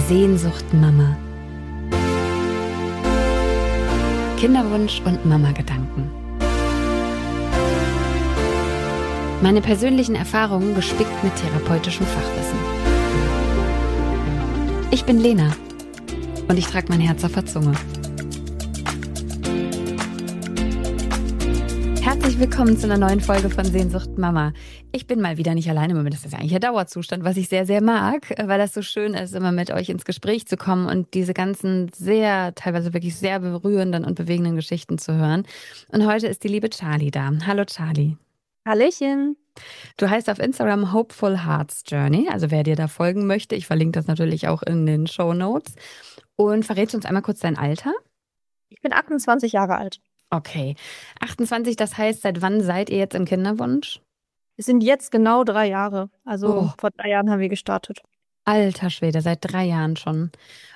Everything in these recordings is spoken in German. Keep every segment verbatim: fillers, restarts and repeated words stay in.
Sehnsucht Mama. Kinderwunsch und Mama-Gedanken. Meine persönlichen Erfahrungen gespickt mit therapeutischem Fachwissen. Ich bin Lena und ich trage mein Herz auf der Zunge. Herzlich willkommen zu einer neuen Folge von Sehnsucht Mama. Ich bin mal wieder nicht alleine, im Moment ist das ja eigentlich der Dauerzustand, was ich sehr, sehr mag, weil das so schön ist, immer mit euch ins Gespräch zu kommen und diese ganzen sehr, teilweise wirklich sehr berührenden und bewegenden Geschichten zu hören. Und heute ist die liebe Charlie da. Hallo Charlie. Hallöchen. Du heißt auf Instagram Hopeful Hearts Journey, also wer dir da folgen möchte, ich verlinke das natürlich auch in den Shownotes. Und verrätst du uns einmal kurz dein Alter? Ich bin achtundzwanzig Jahre alt. Okay, achtundzwanzig, das heißt, seit wann seid ihr jetzt im Kinderwunsch? Es sind jetzt genau drei Jahre. Also Oh, vor drei Jahren haben wir gestartet. alter Schwede, seit drei Jahren schon.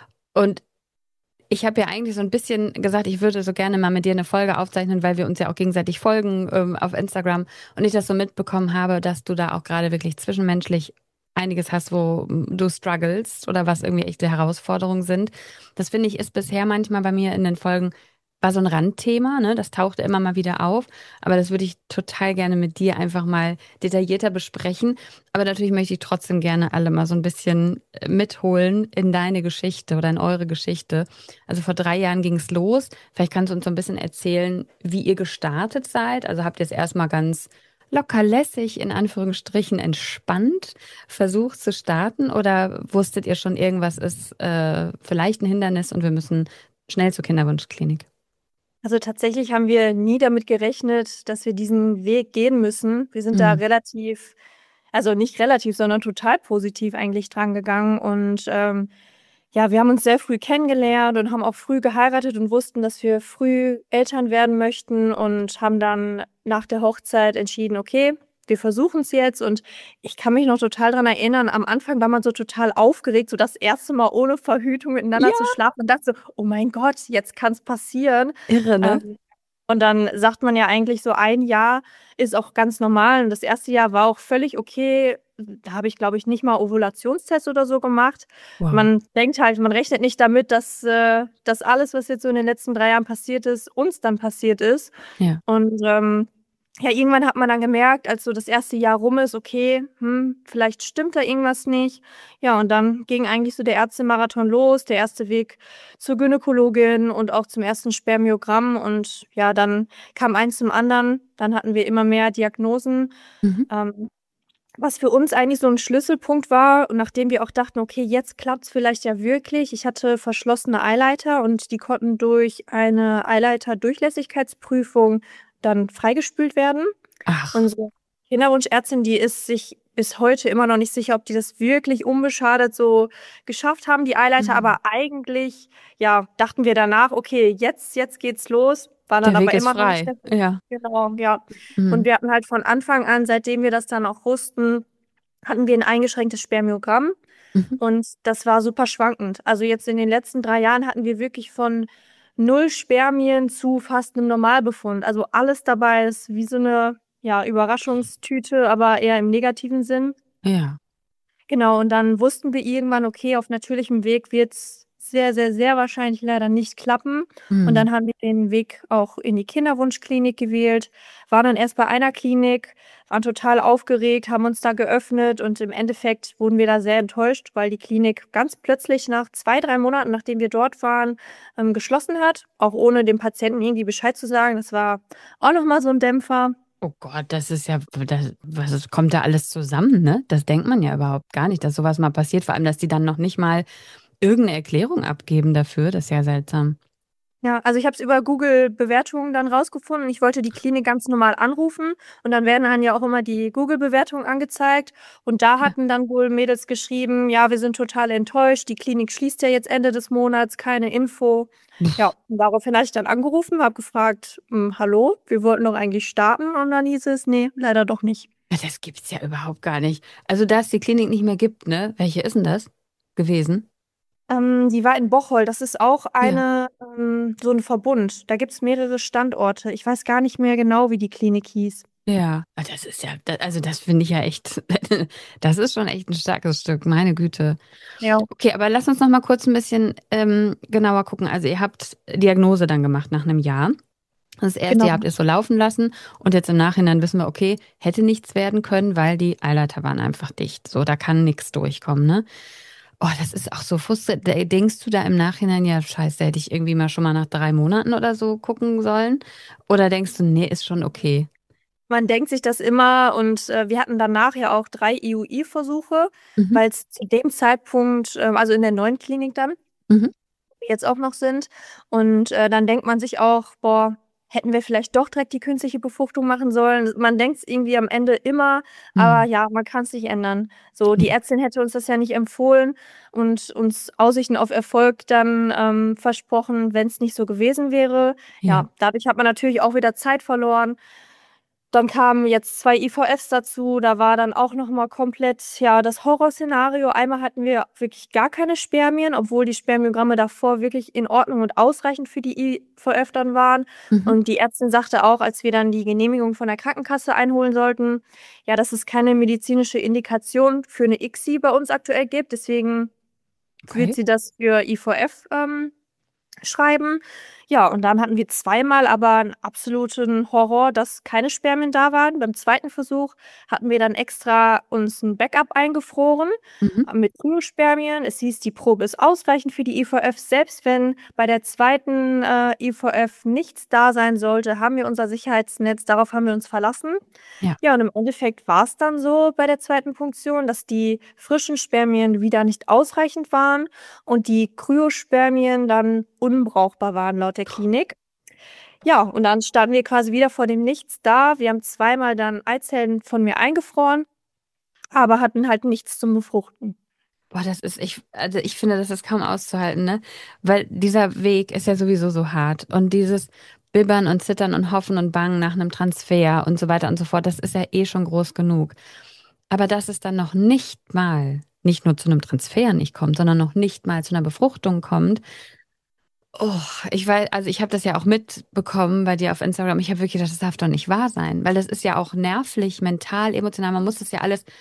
Und ich habe ja eigentlich so ein bisschen gesagt, ich würde so gerne mal mit dir eine Folge aufzeichnen, weil wir uns ja auch gegenseitig folgen ähm, auf Instagram und ich das so mitbekommen habe, dass du da auch gerade wirklich zwischenmenschlich einiges hast, wo mm, du struggles oder was irgendwie echte Herausforderungen sind. Das finde ich ist bisher manchmal bei mir in den Folgen war so ein Randthema, ne? Das tauchte immer mal wieder auf, aber das würde ich total gerne mit dir einfach mal detaillierter besprechen. Aber natürlich möchte ich trotzdem gerne alle mal so ein bisschen äh, mitholen in deine Geschichte oder in eure Geschichte. Also vor drei Jahren ging es los. Vielleicht kannst du uns so ein bisschen erzählen, wie ihr gestartet seid. Also habt ihr es erstmal ganz locker lässig, in Anführungsstrichen entspannt versucht zu starten oder wusstet ihr schon, irgendwas ist äh, vielleicht ein Hindernis und wir müssen schnell zur Kinderwunschklinik? Also tatsächlich haben wir nie damit gerechnet, dass wir diesen Weg gehen müssen. Wir sind da Mhm. relativ, also nicht relativ, sondern total positiv eigentlich dran gegangen. Und ähm, ja, wir haben uns sehr früh kennengelernt und haben auch früh geheiratet und wussten, dass wir früh Eltern werden möchten und haben dann nach der Hochzeit entschieden, okay, wir versuchen es jetzt. Und ich kann mich noch total dran erinnern, am Anfang war man so total aufgeregt, so das erste Mal ohne Verhütung miteinander Ja, zu schlafen und dachte so, oh mein Gott, jetzt kann es passieren. irre, ne? Ähm, und dann sagt man ja eigentlich so, ein Jahr ist auch ganz normal. Und das erste Jahr war auch völlig okay. Da habe ich, glaube ich, nicht mal Ovulationstest oder so gemacht. Wow. Man denkt halt, man rechnet nicht damit, dass, äh, dass alles, was jetzt so in den letzten drei Jahren passiert ist, uns dann passiert ist. Ja. Und ähm, ja, irgendwann hat man dann gemerkt, als so das erste Jahr rum ist, okay, hm, vielleicht stimmt da irgendwas nicht. Ja, und dann ging eigentlich so der Ärztemarathon los, der erste Weg zur Gynäkologin und auch zum ersten Spermiogramm. Und ja, dann kam eins zum anderen. Dann hatten wir immer mehr Diagnosen. Mhm. Ähm, was für uns eigentlich so ein Schlüsselpunkt war und nachdem wir auch dachten, okay, jetzt klappt's vielleicht ja wirklich. Ich hatte verschlossene Eileiter und die konnten durch eine Eileiterdurchlässigkeitsprüfung dann freigespült werden. Ach, Unsere Kinderwunschärztin, die ist sich bis heute immer noch nicht sicher, ob die das wirklich unbeschadet so geschafft haben, die Eileiter. mhm. Aber eigentlich, ja, dachten wir danach, okay, jetzt, jetzt geht's los. War dann Der Weg aber ist immer noch nicht frei. der Fall. Ja. Genau, ja. Und Mhm. wir hatten halt von Anfang an, seitdem wir das dann auch wussten, hatten wir ein eingeschränktes Spermiogramm. Mhm. Und das war super schwankend. Also jetzt in den letzten drei Jahren hatten wir wirklich von null Spermien zu fast einem Normalbefund. Also alles dabei ist wie so eine, ja, Überraschungstüte, aber eher im negativen Sinn. Ja. Genau, und dann wussten wir irgendwann, okay, auf natürlichem Weg wird's sehr, sehr, sehr wahrscheinlich leider nicht klappen. Und Mhm. dann haben wir den Weg auch in die Kinderwunschklinik gewählt, waren dann erst bei einer Klinik, waren total aufgeregt, haben uns da geöffnet und im Endeffekt wurden wir da sehr enttäuscht, weil die Klinik ganz plötzlich nach zwei, drei Monaten, nachdem wir dort waren, ähm, geschlossen hat, auch ohne dem Patienten irgendwie Bescheid zu sagen. Das war auch nochmal so ein Dämpfer. Oh Gott, das ist ja, das, was kommt da alles zusammen, ne? Das denkt man ja überhaupt gar nicht, dass sowas mal passiert. Vor allem, dass die dann noch nicht mal irgendeine Erklärung abgeben dafür. Das ist ja seltsam. Ja, also ich habe es über Google-Bewertungen dann rausgefunden. Ich wollte die Klinik ganz normal anrufen und dann werden dann ja auch immer die Google-Bewertungen angezeigt. Und da Ja. hatten dann wohl Mädels geschrieben, ja, wir sind total enttäuscht, die Klinik schließt ja jetzt Ende des Monats, keine Info. Ja, und daraufhin hatte ich dann angerufen, habe gefragt, hm, hallo, wir wollten doch eigentlich starten und dann hieß es, nee, leider doch nicht. Ja, das gibt's ja überhaupt gar nicht. Also, da es die Klinik nicht mehr gibt, ne? Welche ist denn das gewesen? Ähm, die war in Bocholt. Das ist auch Ja. eine, ähm, so ein Verbund. Da gibt's mehrere Standorte. Ich weiß gar nicht mehr genau, wie die Klinik hieß. Ja, ah, das ist ja, da- also das finde ich ja echt, das ist schon echt ein starkes Stück, meine Güte. Ja, Okay, aber lass uns noch mal kurz ein bisschen ähm, genauer gucken. Also ihr habt Diagnose dann gemacht nach einem Jahr. Das erste genau. Jahr habt ihr es so laufen lassen und jetzt im Nachhinein wissen wir, okay, hätte nichts werden können, weil die Eileiter waren einfach dicht. So, da kann nichts durchkommen, ne? Oh, das ist auch so frustrierend. Da- Denkst du da im Nachhinein, ja, scheiße, hätte ich irgendwie mal schon mal nach drei Monaten oder so gucken sollen? Oder denkst du, nee, ist schon okay? Man denkt sich das immer und äh, wir hatten danach ja auch drei I U I-Versuche, Mhm. weil es zu dem Zeitpunkt, ähm, also in der neuen Klinik dann, Mhm. wo wir jetzt auch noch sind. Und äh, dann denkt man sich auch, boah, hätten wir vielleicht doch direkt die künstliche Befruchtung machen sollen. Man denkt es irgendwie am Ende immer, aber Mhm. ja, man kann es nicht ändern. So, die Ja. Ärztin hätte uns das ja nicht empfohlen und uns Aussichten auf Erfolg dann ähm, versprochen, wenn es nicht so gewesen wäre. Ja. Ja, dadurch hat man natürlich auch wieder Zeit verloren. Dann kamen jetzt zwei I V Fs dazu. Da war dann auch noch mal komplett, ja, das Horrorszenario. Einmal hatten wir wirklich gar keine Spermien, obwohl die Spermiogramme davor wirklich in Ordnung und ausreichend für die I V F dann waren. Mhm. Und die Ärztin sagte auch, als wir dann die Genehmigung von der Krankenkasse einholen sollten, ja, dass es keine medizinische Indikation für eine I C S I bei uns aktuell gibt. Deswegen wird Okay. sie das für I V F ähm, schreiben. Ja, und dann hatten wir zweimal aber einen absoluten Horror, dass keine Spermien da waren. Beim zweiten Versuch hatten wir dann extra uns ein Backup eingefroren Mhm. äh, mit Kryospermien. Es hieß, die Probe ist ausreichend für die I V F. Selbst wenn bei der zweiten äh, I V F nichts da sein sollte, haben wir unser Sicherheitsnetz, darauf haben wir uns verlassen. Ja. Ja, und im Endeffekt war es dann so bei der zweiten Punktion, dass die frischen Spermien wieder nicht ausreichend waren und die Kryospermien dann unbrauchbar waren laut der Klinik. Ja, und dann standen wir quasi wieder vor dem Nichts da. Wir haben zweimal dann Eizellen von mir eingefroren, aber hatten halt nichts zum Befruchten. Boah, das ist, ich, also ich finde, das ist kaum auszuhalten, ne? Weil dieser Weg ist ja sowieso so hart. Und dieses Bibbern und Zittern und Hoffen und Bangen nach einem Transfer und so weiter und so fort, das ist ja eh schon groß genug. Aber dass es dann noch nicht mal, nicht nur zu einem Transfer nicht kommt, sondern noch nicht mal zu einer Befruchtung kommt. Oh, ich weiß, also ich habe das ja auch mitbekommen bei dir auf Instagram. Ich habe wirklich gedacht, das darf doch nicht wahr sein, weil das ist ja auch nervlich, mental, emotional. Man muss das ja alles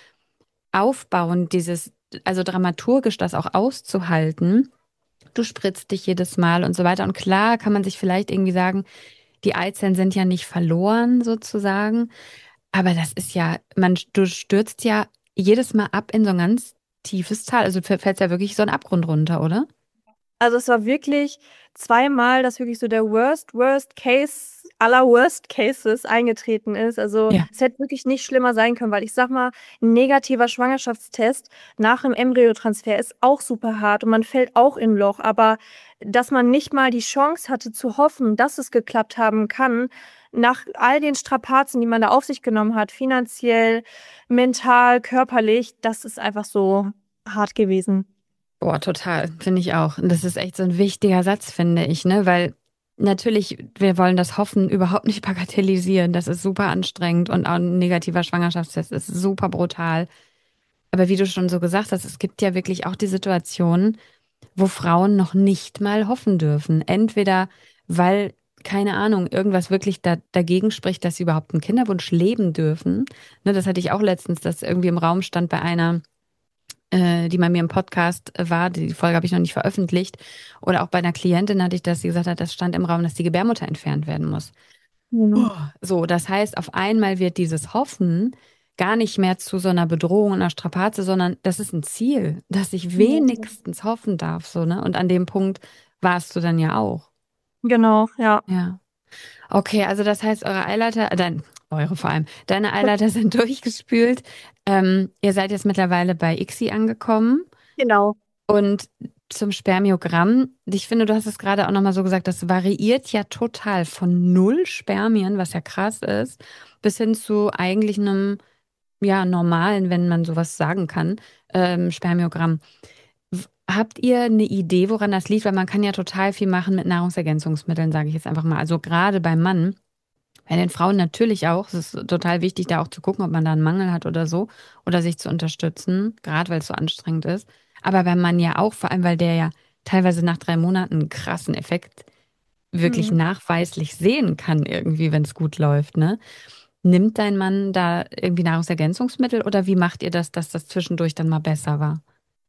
aufbauen, dieses, also dramaturgisch das auch auszuhalten. Du spritzt dich jedes Mal und so weiter. Und klar kann man sich vielleicht irgendwie sagen, die Eizellen sind ja nicht verloren sozusagen. Aber das ist ja, man, du stürzt ja jedes Mal ab in so ein ganz tiefes Tal. Also du fällst ja wirklich so einen Abgrund runter, oder? Also es war wirklich zweimal, dass wirklich so der Worst, Worst Case aller Worst Cases eingetreten ist. Also Ja. es hätte wirklich nicht schlimmer sein können, weil ich sag mal, ein negativer Schwangerschaftstest nach einem Embryotransfer ist auch super hart und man fällt auch in ein Loch. Aber dass man nicht mal die Chance hatte zu hoffen, dass es geklappt haben kann, nach all den Strapazen, die man da auf sich genommen hat, finanziell, mental, körperlich, das ist einfach so hart gewesen. Boah, total, finde ich auch. Und das ist echt so ein wichtiger Satz, finde ich, ne? Weil natürlich, wir wollen das Hoffen überhaupt nicht bagatellisieren. Das ist super anstrengend und auch ein negativer Schwangerschaftstest ist super brutal. Aber wie du schon so gesagt hast, es gibt ja wirklich auch die Situationen, wo Frauen noch nicht mal hoffen dürfen. Entweder weil, keine Ahnung, irgendwas wirklich da, dagegen spricht, dass sie überhaupt einen Kinderwunsch leben dürfen. Ne, das hatte ich auch letztens, dass irgendwie im Raum stand bei einer, äh, die bei mir im Podcast war. Die Folge habe ich noch nicht veröffentlicht. Oder auch bei einer Klientin hatte ich das, die gesagt hat, das stand im Raum, dass die Gebärmutter entfernt werden muss. Mhm. Oh. So, das heißt, auf einmal wird dieses Hoffen gar nicht mehr zu so einer Bedrohung und einer Strapaze, sondern das ist ein Ziel, dass ich Ja. wenigstens hoffen darf, so, ne? Und an dem Punkt warst du dann ja auch. Genau, ja. Ja. Okay, also das heißt, eure Eileiter, äh, dein, eure vor allem, deine Eileiter sind durchgespült. Ähm, ihr seid jetzt mittlerweile bei I C S I angekommen. Genau. Und zum Spermiogramm, ich finde, du hast es gerade auch nochmal so gesagt, das variiert ja total von null Spermien, was ja krass ist, bis hin zu eigentlich einem, ja, normalen, wenn man sowas sagen kann, ähm, Spermiogramm. W- Habt ihr eine Idee, woran das liegt? Weil man kann ja total viel machen mit Nahrungsergänzungsmitteln, sage ich jetzt einfach mal. Also gerade beim Mann, bei den Frauen natürlich auch. Es ist total wichtig, da auch zu gucken, ob man da einen Mangel hat oder so, oder sich zu unterstützen, gerade weil es so anstrengend ist. Aber beim Mann ja auch, vor allem, weil der ja teilweise nach drei Monaten einen krassen Effekt wirklich Mhm. nachweislich sehen kann, irgendwie, wenn es gut läuft, ne? nimmt dein Mann da irgendwie Nahrungsergänzungsmittel oder wie macht ihr das, dass das zwischendurch dann mal besser war?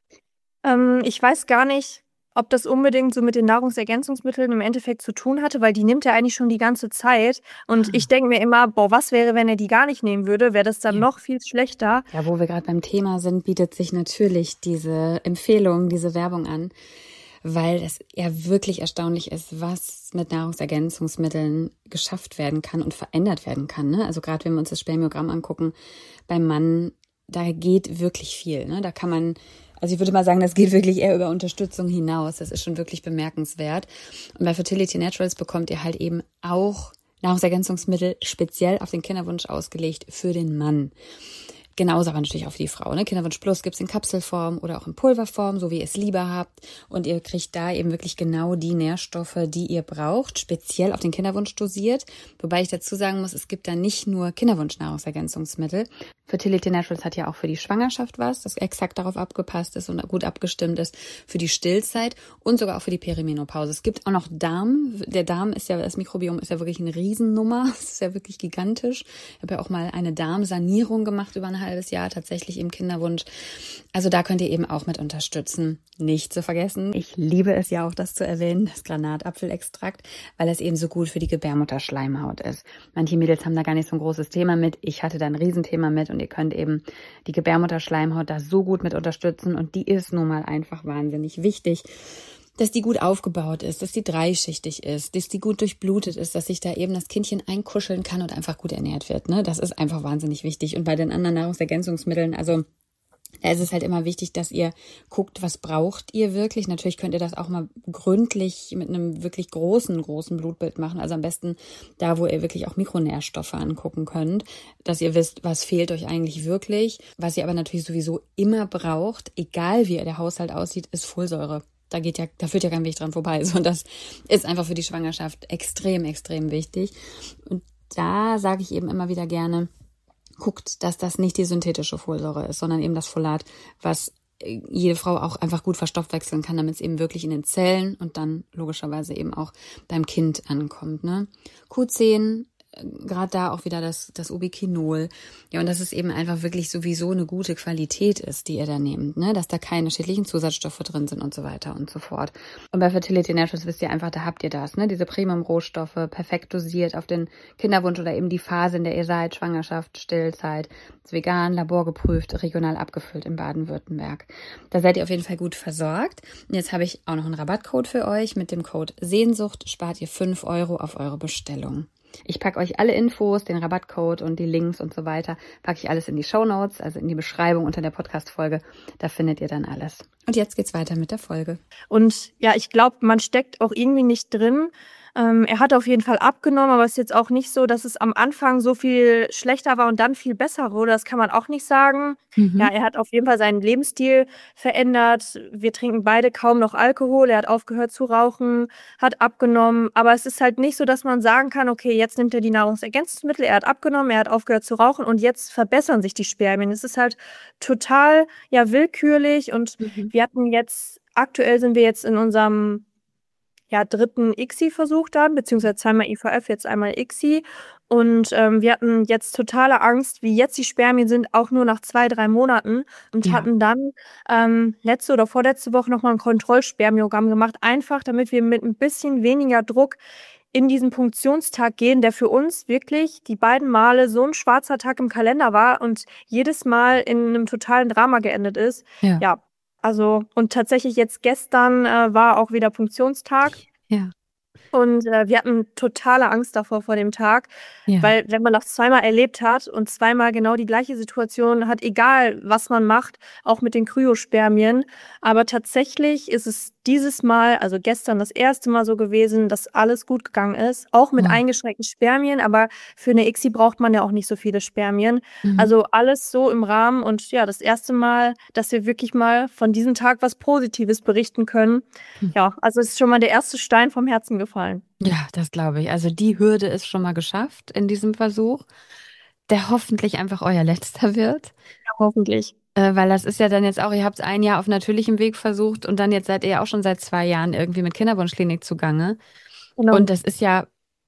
Ähm, ich weiß gar nicht, ob das unbedingt so mit den Nahrungsergänzungsmitteln im Endeffekt zu tun hatte, weil die nimmt er eigentlich schon die ganze Zeit. Und ich Ah, denke mir immer, boah, was wäre, wenn er die gar nicht nehmen würde? Wäre das dann ja. noch viel schlechter? Ja, wo wir gerade beim Thema sind, bietet sich natürlich diese Empfehlung, diese Werbung an, weil es ja wirklich erstaunlich ist, was mit Nahrungsergänzungsmitteln geschafft werden kann und verändert werden kann. Ne? Also gerade wenn wir uns das Spermiogramm angucken, beim Mann, da geht wirklich viel. Ne? Da kann man, also ich würde mal sagen, das geht wirklich eher über Unterstützung hinaus. Das ist schon wirklich bemerkenswert. Und bei Fertility Naturals bekommt ihr halt eben auch Nahrungsergänzungsmittel speziell auf den Kinderwunsch ausgelegt für den Mann. Genauso aber natürlich auch für die Frau. Ne? Kinderwunsch Plus gibt's in Kapselform oder auch in Pulverform, so wie ihr es lieber habt. Und ihr kriegt da eben wirklich genau die Nährstoffe, die ihr braucht, speziell auf den Kinderwunsch dosiert. Wobei ich dazu sagen muss, es gibt da nicht nur Kinderwunsch-Nahrungsergänzungsmittel. Fertility Naturals hat ja auch für die Schwangerschaft was, das exakt darauf abgepasst ist und gut abgestimmt ist für die Stillzeit und sogar auch für die Perimenopause. Es gibt auch noch Darm. Der Darm ist ja, das Mikrobiom ist ja wirklich eine Riesennummer. Es ist ja wirklich gigantisch. Ich habe ja auch mal eine Darmsanierung gemacht über ein halbes Jahr, tatsächlich im Kinderwunsch. Also da könnt ihr eben auch mit unterstützen. Nicht zu vergessen, ich liebe es ja auch, das zu erwähnen, das Granatapfelextrakt, weil es eben so gut für die Gebärmutterschleimhaut ist. Manche Mädels haben da gar nicht so ein großes Thema mit. Ich hatte da ein Riesenthema mit und ihr könnt eben die Gebärmutterschleimhaut da so gut mit unterstützen und die ist nun mal einfach wahnsinnig wichtig, dass die gut aufgebaut ist, dass die dreischichtig ist, dass die gut durchblutet ist, dass sich da eben das Kindchen einkuscheln kann und einfach gut ernährt wird. Ne? Das ist einfach wahnsinnig wichtig. Und bei den anderen Nahrungsergänzungsmitteln, also da ist es halt immer wichtig, dass ihr guckt, was braucht ihr wirklich. Natürlich könnt ihr das auch mal gründlich mit einem wirklich großen, großen Blutbild machen. Also am besten da, wo ihr wirklich auch Mikronährstoffe angucken könnt, dass ihr wisst, was fehlt euch eigentlich wirklich. Was ihr aber natürlich sowieso immer braucht, egal wie der Haushalt aussieht, ist Folsäure. Da geht ja, da führt ja kein Weg dran vorbei. So, und das ist einfach für die Schwangerschaft extrem, extrem wichtig. Und da sage ich eben immer wieder gerne, guckt, dass das nicht die synthetische Folsäure ist, sondern eben das Folat, was jede Frau auch einfach gut verstoffwechseln kann, damit es eben wirklich in den Zellen und dann logischerweise eben auch beim Kind ankommt. Ne? Q zehn, gerade da auch wieder das, das Ubiquinol. Ja, und dass es eben einfach wirklich sowieso eine gute Qualität ist, die ihr da nehmt, ne? Dass da keine schädlichen Zusatzstoffe drin sind und so weiter und so fort. Und bei Fertility Naturals wisst ihr einfach, da habt ihr das, ne? Diese Premium-Rohstoffe, perfekt dosiert auf den Kinderwunsch oder eben die Phase, in der ihr seid, Schwangerschaft, Stillzeit, ist vegan, laborgeprüft, regional abgefüllt in Baden-Württemberg. Da seid ihr auf jeden Fall gut versorgt. Und jetzt habe ich auch noch einen Rabattcode für euch. Mit dem Code Sehnsucht spart ihr fünf Euro auf eure Bestellung. Ich packe euch alle Infos, den Rabattcode und die Links und so weiter, packe ich alles in die Shownotes, also in die Beschreibung unter der Podcast-Folge. Da findet ihr dann alles. Und jetzt geht's weiter mit der Folge. Und ja, ich glaube, man steckt auch irgendwie nicht drin. Ähm, er hat auf jeden Fall abgenommen, aber es ist jetzt auch nicht so, dass es am Anfang so viel schlechter war und dann viel besser wurde. Das kann man auch nicht sagen. Ja, Mhm. er hat auf jeden Fall seinen Lebensstil verändert. Wir trinken beide kaum noch Alkohol. Er hat aufgehört zu rauchen, hat abgenommen. Aber es ist halt nicht so, dass man sagen kann, okay, jetzt nimmt er die Nahrungsergänzungsmittel, er hat abgenommen, er hat aufgehört zu rauchen und jetzt verbessern sich die Spermien. Es ist halt total, ja, willkürlich und Mhm. wir hatten jetzt, aktuell sind wir jetzt in unserem ja, dritten I C S I-Versuch dann, beziehungsweise zweimal I V F, jetzt einmal I C S I. Und ähm, wir hatten jetzt totale Angst, wie jetzt die Spermien sind, auch nur nach zwei, drei Monaten. Und Ja. hatten dann ähm, letzte oder vorletzte Woche nochmal ein Kontrollspermiogramm gemacht, einfach damit wir mit ein bisschen weniger Druck in diesen Punktionstag gehen, der für uns wirklich die beiden Male so ein schwarzer Tag im Kalender war und jedes Mal in einem totalen Drama geendet ist. Ja. Ja, also und tatsächlich jetzt gestern äh, war auch wieder Punktionstag. Ja. Und äh, wir hatten totale Angst davor vor dem Tag, Ja. weil wenn man das zweimal erlebt hat und zweimal genau die gleiche Situation hat, egal was man macht, auch mit den Kryospermien, aber tatsächlich ist es dieses Mal, also gestern das erste Mal so gewesen, dass alles gut gegangen ist, auch mit Wow. eingeschränkten Spermien, aber für eine I C S I braucht man ja auch nicht so viele Spermien. Mhm. Also alles so im Rahmen und ja, das erste Mal, dass wir wirklich mal von diesem Tag was Positives berichten können. Hm. Ja, also es ist schon mal der erste Stein vom Herzen gefallen. Ja, das glaube ich. Also die Hürde ist schon mal geschafft in diesem Versuch, der hoffentlich einfach euer letzter wird. Ja, hoffentlich. Äh, weil das ist ja dann jetzt auch, ihr habt es ein Jahr auf natürlichem Weg versucht und dann jetzt seid ihr ja auch schon seit zwei Jahren irgendwie mit Kinderwunschklinik zugange. Genau. Und das ist ja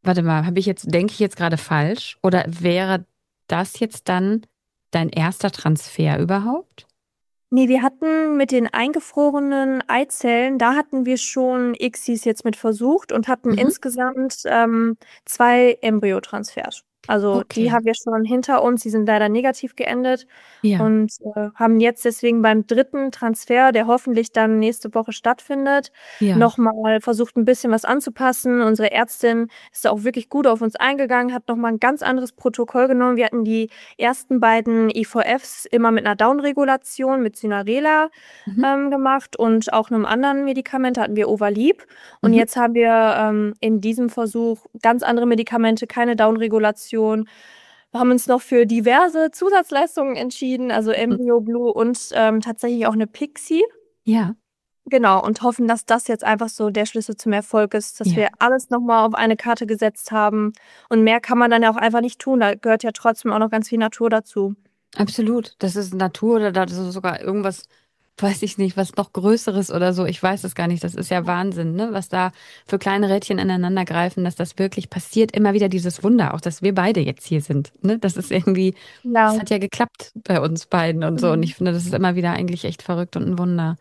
warte mal, habe ich jetzt, denke ich jetzt gerade falsch? Oder wäre das jetzt dann dein erster Transfer überhaupt? Nee, wir hatten mit den eingefrorenen Eizellen, da hatten wir schon I C Sis jetzt mit versucht und hatten Mhm. insgesamt ähm, zwei Embryotransfers. Also die Okay. haben wir schon hinter uns, die sind leider negativ geendet Ja. und äh, haben jetzt deswegen beim dritten Transfer, der hoffentlich dann nächste Woche stattfindet, Ja. nochmal versucht, ein bisschen was anzupassen. Unsere Ärztin ist da auch wirklich gut auf uns eingegangen, hat nochmal ein ganz anderes Protokoll genommen. Wir hatten die ersten beiden I V Fs immer mit einer Downregulation, mit Synarela Mhm. ähm, gemacht und auch einem anderen Medikament hatten wir Ovalib. Und Mhm. jetzt haben wir ähm, in diesem Versuch ganz andere Medikamente, keine Downregulation. Wir haben uns noch für diverse Zusatzleistungen entschieden, also Embryo Blue und ähm, tatsächlich auch eine Pixie. Ja. Genau, und hoffen, dass das jetzt einfach so der Schlüssel zum Erfolg ist, dass Ja. wir alles nochmal auf eine Karte gesetzt haben. Und mehr kann man dann ja auch einfach nicht tun. Da gehört ja trotzdem auch noch ganz viel Natur dazu. Absolut. Das ist Natur oder das ist sogar irgendwas, weiß ich nicht, was noch Größeres oder so. Ich weiß es gar nicht. Das ist ja Wahnsinn, ne? Was da für kleine Rädchen ineinander greifen, dass das wirklich passiert. Immer wieder dieses Wunder, auch dass wir beide jetzt hier sind, ne? Das ist irgendwie, das Ja. hat ja geklappt bei uns beiden und so. Und Mhm. ich finde, das ist immer wieder eigentlich echt verrückt und ein Wunder.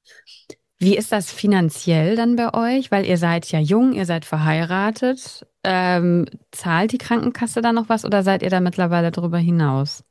Wie ist das finanziell dann bei euch? Weil ihr seid ja jung, ihr seid verheiratet. Ähm, zahlt die Krankenkasse da noch was oder seid ihr da mittlerweile drüber hinaus?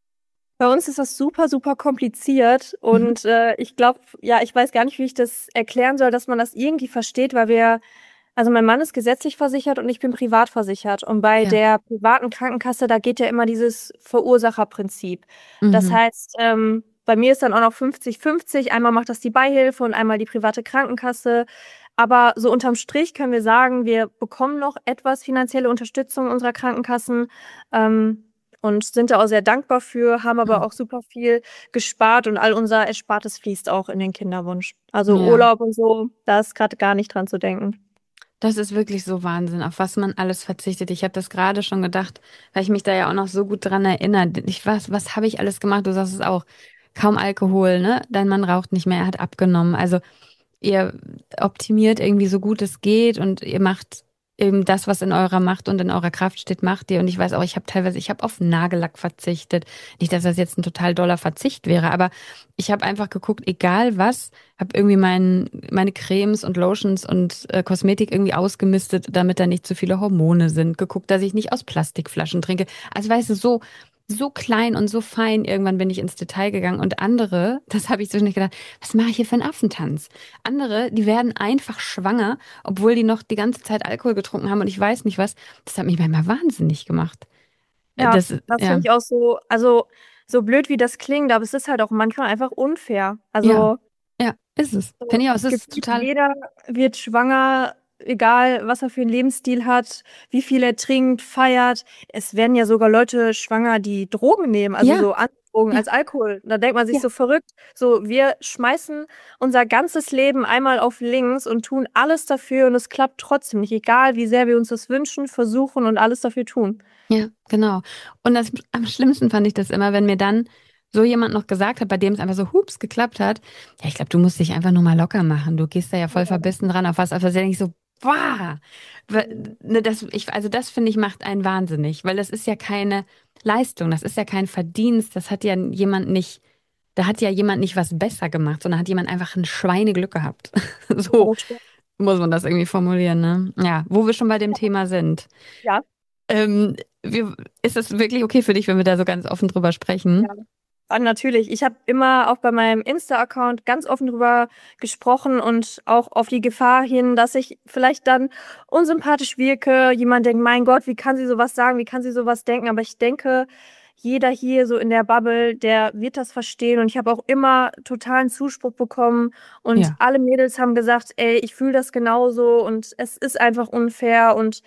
Bei uns ist das super, super kompliziert Mhm. und äh, ich glaube, ja, ich weiß gar nicht, wie ich das erklären soll, dass man das irgendwie versteht, weil wir, also mein Mann ist gesetzlich versichert und ich bin privat versichert und bei Ja. der privaten Krankenkasse, da geht ja immer dieses Verursacherprinzip. Das Mhm. heißt, ähm, bei mir ist dann auch noch fünfzig fünfzig, einmal macht das die Beihilfe und einmal die private Krankenkasse. Aber so unterm Strich können wir sagen, wir bekommen noch etwas finanzielle Unterstützung unserer Krankenkassen. Ähm, und sind da auch sehr dankbar für, haben aber Mhm. auch super viel gespart und all unser Erspartes fließt auch in den Kinderwunsch. Also Ja. Urlaub und so, da ist gerade gar nicht dran zu denken. Das ist wirklich so Wahnsinn, auf was man alles verzichtet. Ich habe das gerade schon gedacht, weil ich mich da ja auch noch so gut dran erinnere. Ich was, was habe ich alles gemacht? Du sagst es auch. Kaum Alkohol, ne? Dein Mann raucht nicht mehr, er hat abgenommen. Also ihr optimiert irgendwie so gut es geht und ihr macht eben das, was in eurer Macht und in eurer Kraft steht, macht ihr. Und ich weiß auch, ich habe teilweise, ich habe auf Nagellack verzichtet. Nicht, dass das jetzt ein total doller Verzicht wäre, aber ich habe einfach geguckt, egal was, habe irgendwie mein, meine Cremes und Lotions und äh, Kosmetik irgendwie ausgemistet, damit da nicht zu viele Hormone sind. Geguckt, dass ich nicht aus Plastikflaschen trinke. Also weißt du, so so klein und so fein. Irgendwann bin ich ins Detail gegangen und andere, das habe ich zwischendurch gedacht, was mache ich hier für einen Affentanz? Andere, die werden einfach schwanger, obwohl die noch die ganze Zeit Alkohol getrunken haben und ich weiß nicht was. Das hat mich manchmal wahnsinnig gemacht. Äh, Ja, Das, das finde ja, ich auch so, also so blöd wie das klingt, aber es ist halt auch manchmal einfach unfair. ja, Also ja, ist es. so, Finde ich auch, es ist gefühlt total, jeder wird schwanger, egal was er für einen Lebensstil hat, wie viel er trinkt, feiert. Es werden ja sogar Leute schwanger, die Drogen nehmen, also ja, so andere Drogen ja, als Alkohol. Da denkt man sich ja, so verrückt, so wir schmeißen unser ganzes Leben einmal auf links und tun alles dafür und es klappt trotzdem nicht, egal wie sehr wir uns das wünschen, versuchen und alles dafür tun. ja, genau. Und das, am schlimmsten fand ich das immer, wenn mir dann so jemand noch gesagt hat, bei dem es einfach so hups geklappt hat, ja, ich glaube, du musst dich einfach nur mal locker machen. Du gehst da ja voll Ja. verbissen dran auf was, auf was denke ich so, boah, Weil, ne, das, ich, also das finde ich macht einen wahnsinnig, weil das ist ja keine Leistung, das ist ja kein Verdienst, das hat ja jemand nicht, da hat ja jemand nicht was besser gemacht, sondern hat jemand einfach ein Schweineglück gehabt. Ja, So das stimmt. muss man das irgendwie formulieren, ne? Ja, wo wir schon bei dem Thema sind. Ja. Ähm, wir, ist es wirklich okay für dich, wenn wir da so ganz offen drüber sprechen? Ja. Ah, natürlich. Ich habe immer auch bei meinem Insta-Account ganz offen drüber gesprochen und auch auf die Gefahr hin, dass ich vielleicht dann unsympathisch wirke. Jemand denkt, mein Gott, wie kann sie sowas sagen? Wie kann sie sowas denken? Aber ich denke, jeder hier so in der Bubble, der wird das verstehen. Und ich habe auch immer totalen Zuspruch bekommen. Und Ja. alle Mädels haben gesagt, ey, ich fühle das genauso und es ist einfach unfair. Und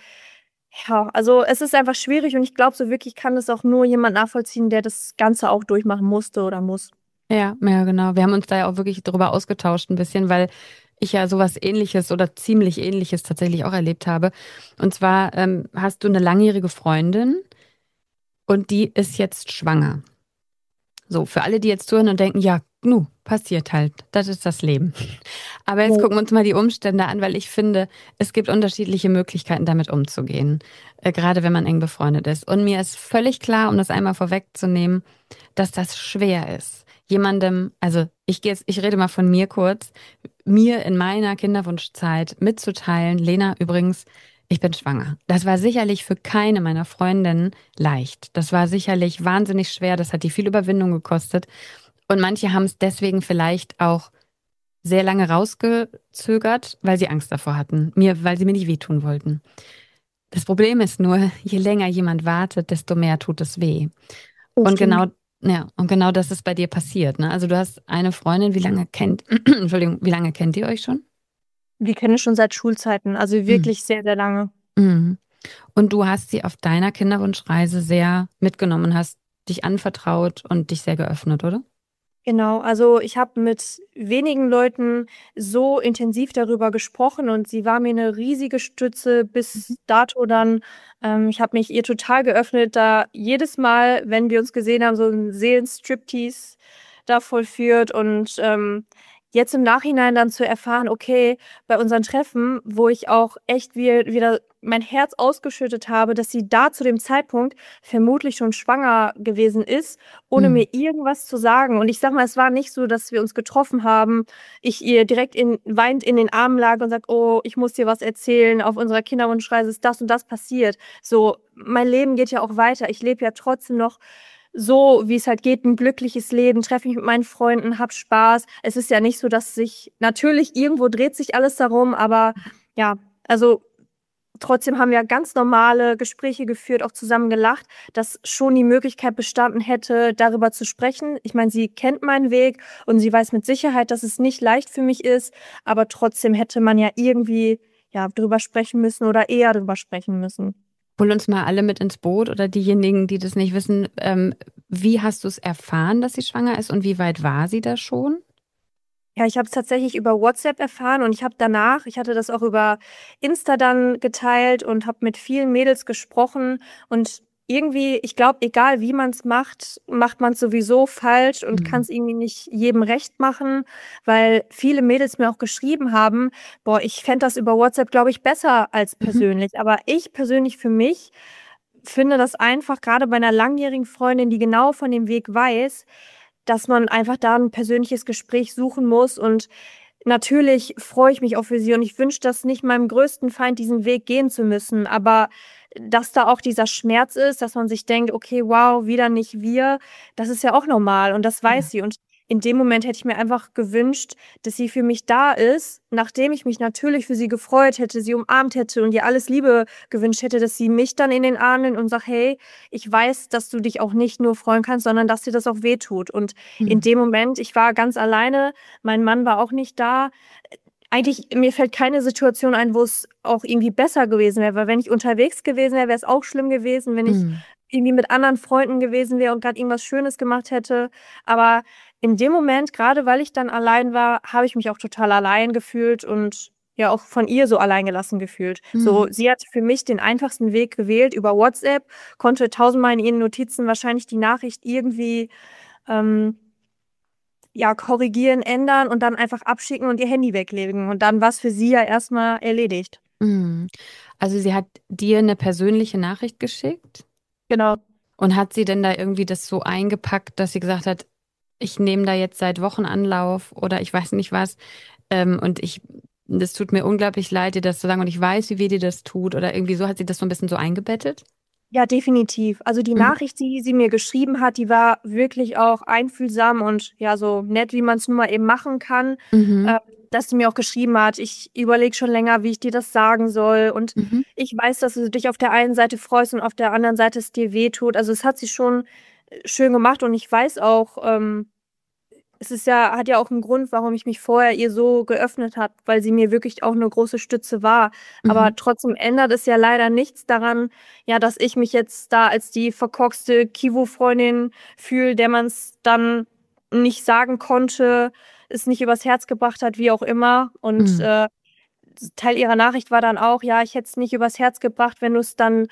ja, also es ist einfach schwierig und ich glaube, so wirklich kann das auch nur jemand nachvollziehen, der das Ganze auch durchmachen musste oder muss. Ja, ja, genau. Wir haben uns da ja auch wirklich drüber ausgetauscht ein bisschen, weil ich ja sowas Ähnliches oder ziemlich Ähnliches tatsächlich auch erlebt habe. Und zwar ähm, hast du eine langjährige Freundin und die ist jetzt schwanger. So, für alle, die jetzt zuhören und denken, ja, nu, passiert halt, das ist das Leben. Aber jetzt Ja. gucken wir uns mal die Umstände an, weil ich finde, es gibt unterschiedliche Möglichkeiten, damit umzugehen, äh, gerade wenn man eng befreundet ist. Und mir ist völlig klar, um das einmal vorwegzunehmen, dass das schwer ist. Jemandem, also ich gehe jetzt, ich rede mal von mir kurz, mir in meiner Kinderwunschzeit mitzuteilen, Lena, übrigens, ich bin schwanger. Das war sicherlich für keine meiner Freundinnen leicht. Das war sicherlich wahnsinnig schwer. Das hat die viel Überwindung gekostet. Und manche haben es deswegen vielleicht auch sehr lange rausgezögert, weil sie Angst davor hatten, mir, weil sie mir nicht wehtun wollten. Das Problem ist nur, je länger jemand wartet, desto mehr tut es weh. Oh, Und stimmt. genau, ja, und genau das ist bei dir passiert, ne? Also du hast eine Freundin, wie lange kennt, Entschuldigung, wie lange kennt ihr euch schon? Wir kennen schon seit Schulzeiten, also Mhm. wirklich sehr, sehr lange. Mhm. Und du hast sie auf deiner Kinderwunschreise sehr mitgenommen, hast dich anvertraut und dich sehr geöffnet, oder? Genau, also ich habe mit wenigen Leuten so intensiv darüber gesprochen und sie war mir eine riesige Stütze Mhm. bis dato dann. Ähm, ich habe mich ihr total geöffnet, da jedes Mal, wenn wir uns gesehen haben, so 'n Seelenstriptease da vollführt und, ähm, jetzt im Nachhinein dann zu erfahren, okay, bei unseren Treffen, wo ich auch echt wie wieder mein Herz ausgeschüttet habe, dass sie da zu dem Zeitpunkt vermutlich schon schwanger gewesen ist, ohne Mhm. mir irgendwas zu sagen. Und ich sage mal, es war nicht so, dass wir uns getroffen haben, ich ihr direkt in weinend in den Armen lag und sage: „Oh, ich muss dir was erzählen. Auf unserer Kinderwunschreise ist das und das passiert.“ So, mein Leben geht ja auch weiter. Ich lebe ja trotzdem noch so, wie es halt geht, ein glückliches Leben, treffe mich mit meinen Freunden, habe Spaß. Es ist ja nicht so, dass sich natürlich irgendwo dreht sich alles darum, aber ja, also trotzdem haben wir ganz normale Gespräche geführt, auch zusammen gelacht, dass schon die Möglichkeit bestanden hätte, darüber zu sprechen. Ich meine, sie kennt meinen Weg und sie weiß mit Sicherheit, dass es nicht leicht für mich ist, aber trotzdem hätte man ja irgendwie, ja, drüber sprechen müssen oder eher drüber sprechen müssen. Hol uns mal alle mit ins Boot oder diejenigen, die das nicht wissen. Ähm, wie hast du es erfahren, dass sie schwanger ist und wie weit war sie da schon? Ja, ich habe es tatsächlich über WhatsApp erfahren und ich habe danach ich hatte das auch über Insta dann geteilt und habe mit vielen Mädels gesprochen und irgendwie ich glaube, egal wie man es macht, macht man's sowieso falsch und kann Mhm. es irgendwie nicht jedem recht machen, weil viele Mädels mir auch geschrieben haben: „Boah, ich fände das über WhatsApp, glaube ich, besser als Mhm. persönlich.“ Aber ich persönlich für mich finde das einfach grade bei 'ner langjährigen Freundin, die genau von dem Weg weiß, dass man einfach da 'n persönliches Gespräch suchen muss und natürlich freue ich mich auch für sie und ich wünsche das nicht meinem größten Feind, diesen Weg gehen zu müssen, aber dass da auch dieser Schmerz ist, dass man sich denkt: „Okay, wow, wieder nicht wir“, das ist ja auch normal und das weiß Ja. sie. Und in dem Moment hätte ich mir einfach gewünscht, dass sie für mich da ist, nachdem ich mich natürlich für sie gefreut hätte, sie umarmt hätte und ihr alles Liebe gewünscht hätte, dass sie mich dann in den Arm nimmt und sagt: „Hey, ich weiß, dass du dich auch nicht nur freuen kannst, sondern dass dir das auch wehtut.“ Und in Mhm. dem Moment ich war ganz alleine, mein Mann war auch nicht da. Eigentlich mir fällt keine Situation ein, wo es auch irgendwie besser gewesen wäre, weil wenn ich unterwegs gewesen wäre, wäre es auch schlimm gewesen, wenn ich Mhm. irgendwie mit anderen Freunden gewesen wäre und grad irgendwas Schönes gemacht hätte. Aber in dem Moment, grade weil ich dann allein war, habe ich mich auch total allein gefühlt und ja auch von ihr so alleingelassen gefühlt. So, Mhm. sie hat für mich den einfachsten Weg gewählt über WhatsApp, konnte tausendmal in ihren Notizen wahrscheinlich die Nachricht irgendwie, ähm ja, korrigieren, ändern und dann einfach abschicken und ihr Handy weglegen. Und dann war's für sie ja erst mal erledigt. Mhm. Also sie hat dir eine persönliche Nachricht geschickt Genau. und hat sie denn da irgendwie das so eingepackt, dass sie gesagt hat, ich nehme da jetzt seit Wochen Anlauf oder ich weiß nicht was, ähm, und ich, das tut mir unglaublich leid, dir das zu sagen und ich weiß, wie weh dir das tut oder irgendwie so, hat sie das so ein bisschen so eingebettet? Ja, definitiv. Also, die Mhm. Nachricht, die sie mir geschrieben hat, die war wirklich auch einfühlsam und ja, so nett, wie man's nun mal eben machen kann. Mhm. Ähm, dass sie mir auch geschrieben hat: „Ich überlege schon länger, wie ich dir das sagen soll und Mhm. ich weiß, dass du dich auf der einen Seite freust und auf der anderen Seite es dir wehtut.“ Also, es hat sie schon, äh, schön gemacht und ich weiß auch, ähm es ist ja hat ja auch 'n Grund, warum ich mich vorher ihr so geöffnet habe, weil sie mir wirklich auch 'ne große Stütze war. Mhm. Aber trotzdem ändert es ja leider nichts daran, ja, dass ich mich jetzt da als die verkorkste Kivu-Freundin fühle, der man's dann nicht sagen konnte, es nicht übers Herz gebracht hat, wie auch immer. Und, Mhm. äh, Teil ihrer Nachricht war dann auch: „Ja, ich hätte es nicht übers Herz gebracht, wenn du's dann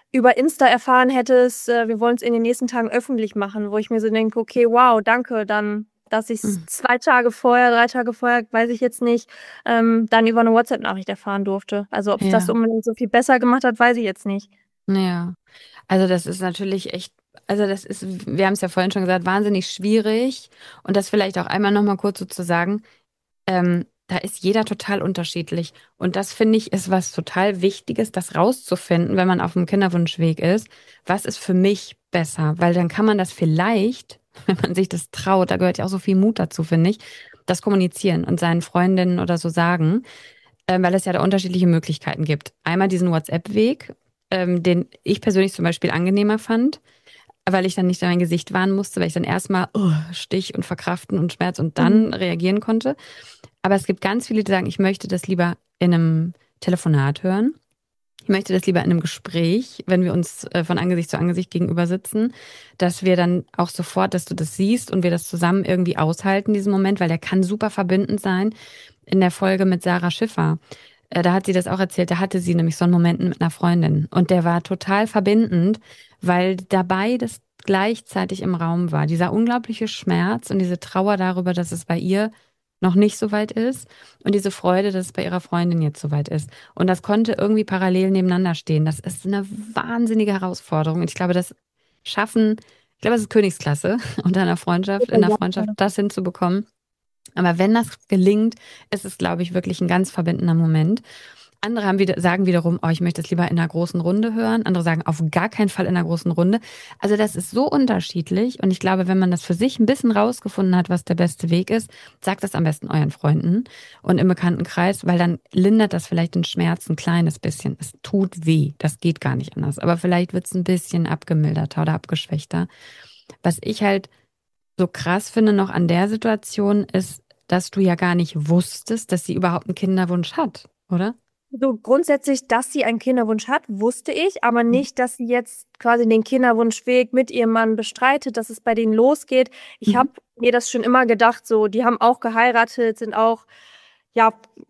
über Insta erfahren hättest, äh, wir wollen es in den nächsten Tagen öffentlich machen, wo ich mir so denke, okay, wow, danke, dann, dass ich es Mhm. zwei Tage vorher, drei Tage vorher, weiß ich jetzt nicht, ähm, dann über eine WhatsApp-Nachricht erfahren durfte. Also ob es das Ja, unbedingt so viel besser gemacht hat, weiß ich jetzt nicht. ja. Also das ist natürlich echt, also das ist, wir haben es ja vorhin schon gesagt, wahnsinnig schwierig. Und das vielleicht auch einmal nochmal kurz so zu sagen, ähm, da ist jeder total unterschiedlich. Und das finde ich ist was total Wichtiges, das rauszufinden, wenn man auf dem Kinderwunschweg ist. Was ist für mich besser? Weil dann kann man das vielleicht, wenn man sich das traut, da gehört ja auch so viel Mut dazu, finde ich, das kommunizieren und seinen Freundinnen oder so sagen, ähm, weil es ja da unterschiedliche Möglichkeiten gibt. Einmal diesen WhatsApp-Weg, ähm, den ich persönlich zum Beispiel angenehmer fand, weil ich dann nicht mein Gesicht wahren musste, weil ich dann erstmal oh, Stich und Verkraften und Schmerz und Mhm. dann reagieren konnte. Aber es gibt ganz viele, die sagen, ich möchte das lieber in einem Telefonat hören. Ich möchte das lieber in einem Gespräch, wenn wir uns äh, von Angesicht zu Angesicht gegenüber sitzen, dass wir dann auch sofort, dass du das siehst und wir das zusammen irgendwie aushalten, diesen Moment, weil der kann super verbindend sein. In der Folge mit Sarah Schiffer, äh, da hat sie das auch erzählt, da hatte sie nämlich so einen Moment mit einer Freundin und der war total verbindend, weil dabei das gleichzeitig im Raum war. Dieser unglaubliche Schmerz und diese Trauer darüber, dass es bei ihr noch nicht so weit ist und diese Freude, dass es bei ihrer Freundin jetzt so weit ist. Und das konnte irgendwie parallel nebeneinander stehen. Das ist eine wahnsinnige Herausforderung. Und ich glaube, das schaffen, ich glaube, es ist Königsklasse unter einer Freundschaft, in einer Freundschaft, das hinzubekommen. Aber wenn das gelingt, ist es, glaube ich, wirklich ein ganz verbindender Moment. Andere haben wieder, sagen wiederum, oh, ich möchte es lieber in einer großen Runde hören. Andere sagen, auf gar keinen Fall in einer großen Runde. Also das ist so unterschiedlich. Und ich glaube, wenn man das für sich ein bisschen rausgefunden hat, was der beste Weg ist, sagt das am besten euren Freunden und im Bekanntenkreis, weil dann lindert das vielleicht den Schmerz ein kleines bisschen. Es tut weh. Das geht gar nicht anders. Aber vielleicht wird es ein bisschen abgemilderter oder abgeschwächter. Was ich halt so krass finde noch an der Situation ist, dass du ja gar nicht wusstest, dass sie überhaupt einen Kinderwunsch hat, oder? So grundsätzlich, dass sie einen Kinderwunsch hat, wusste ich, aber nicht, dass sie jetzt quasi den Kinderwunschweg mit ihrem Mann bestreitet, dass es bei denen losgeht. Ich Mhm. habe mir das schon immer gedacht, so, die haben auch geheiratet, sind auch, ja,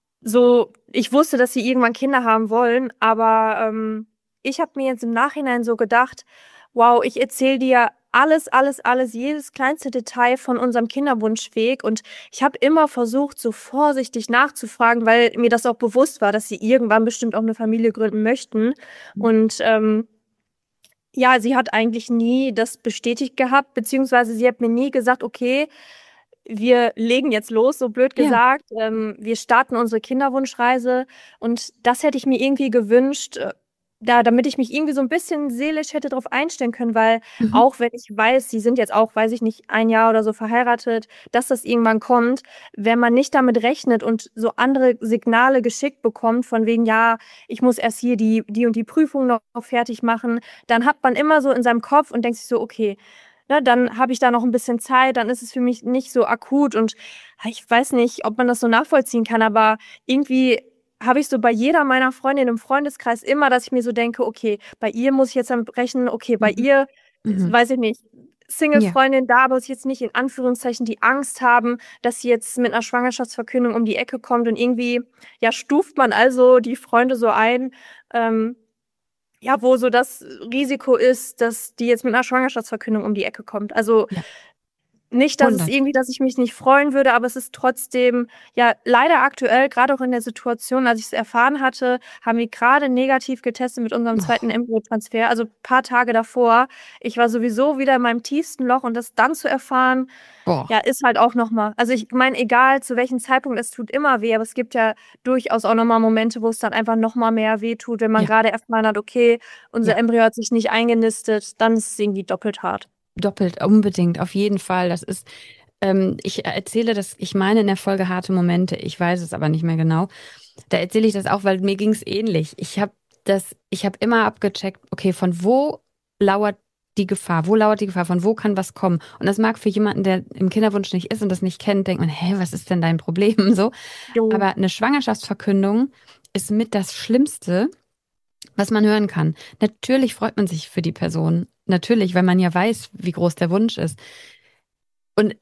so, ich wusste, dass sie irgendwann Kinder haben wollen, aber ähm, ich habe mir jetzt im Nachhinein so gedacht, wow, ich erzähle dir alles, alles, alles, jedes kleinste Detail von unserem Kinderwunschweg und ich habe immer versucht, so vorsichtig nachzufragen, weil mir das auch bewusst war, dass sie irgendwann bestimmt auch eine Familie gründen möchten. Und ähm, ja, sie hat eigentlich nie das bestätigt gehabt, beziehungsweise sie hat mir nie gesagt, okay, wir legen jetzt los, so blöd Ja. gesagt. Ähm, wir starten unsere Kinderwunschreise. Und das hätte ich mir irgendwie gewünscht, äh, da, damit ich mich irgendwie so ein bisschen seelisch hätte darauf einstellen können, weil Mhm. auch wenn ich weiß, sie sind jetzt auch, weiß ich nicht, ein Jahr oder so verheiratet, dass das irgendwann kommt, wenn man nicht damit rechnet und so andere Signale geschickt bekommt, von wegen, ja, ich muss erst hier die, die und die Prüfung noch fertig machen, dann hat man immer so in seinem Kopf und denkt sich so, okay, ne, dann habe ich da noch ein bisschen Zeit, dann ist es für mich nicht so akut und ah, ich weiß nicht, ob man das so nachvollziehen kann, aber irgendwie habe ich so bei jeder meiner Freundinnen im Freundeskreis immer, dass ich mir so denke, okay, bei ihr muss ich jetzt damit rechnen, okay, bei Mhm. ihr, äh, Mhm. weiß ich nicht, Ja. Single-Freundin, da muss ich jetzt nicht in Anführungszeichen die Angst haben, dass sie jetzt mit einer Schwangerschaftsverkündung um die Ecke kommt und irgendwie, ja, stuft man also die Freunde so ein, ähm, ja, wo so das Risiko ist, dass die jetzt mit einer Schwangerschaftsverkündung um die Ecke kommt. Also Ja. nicht, dass es hundert. irgendwie, dass ich mich nicht freuen würde, aber es ist trotzdem, ja, leider aktuell, gerade auch in der Situation, als ich es erfahren hatte, haben wir gerade negativ getestet mit unserem zweiten Oh. Embryotransfer, also ein paar Tage davor. Ich war sowieso wieder in meinem tiefsten Loch und das dann zu erfahren, ja, Boah. ist halt auch nochmal. Also ich meine, egal zu welchem Zeitpunkt, es tut immer weh, aber es gibt ja durchaus auch nochmal Momente, wo es dann einfach nochmal mehr weh tut, wenn man Ja. gerade erfahren hat, okay, unser Ja. Embryo hat sich nicht eingenistet, dann ist es irgendwie doppelt hart. Doppelt, unbedingt, auf jeden Fall. Das ist, ähm, ich erzähle das, ich meine in der Folge harte Momente, ich weiß es aber nicht mehr genau. Da erzähle ich das auch, weil mir ging es ähnlich. Ich habe das, ich habe immer abgecheckt, okay, von wo lauert die Gefahr? Wo lauert die Gefahr? Von wo kann was kommen? Und das mag für jemanden, der im Kinderwunsch nicht ist und das nicht kennt, denkt man, hä, was ist denn dein Problem? So. Jo. Aber eine Schwangerschaftsverkündung ist mit das Schlimmste, was man hören kann. Natürlich freut man sich für die Person. Natürlich, weil man ja weiß, wie groß der Wunsch ist. Und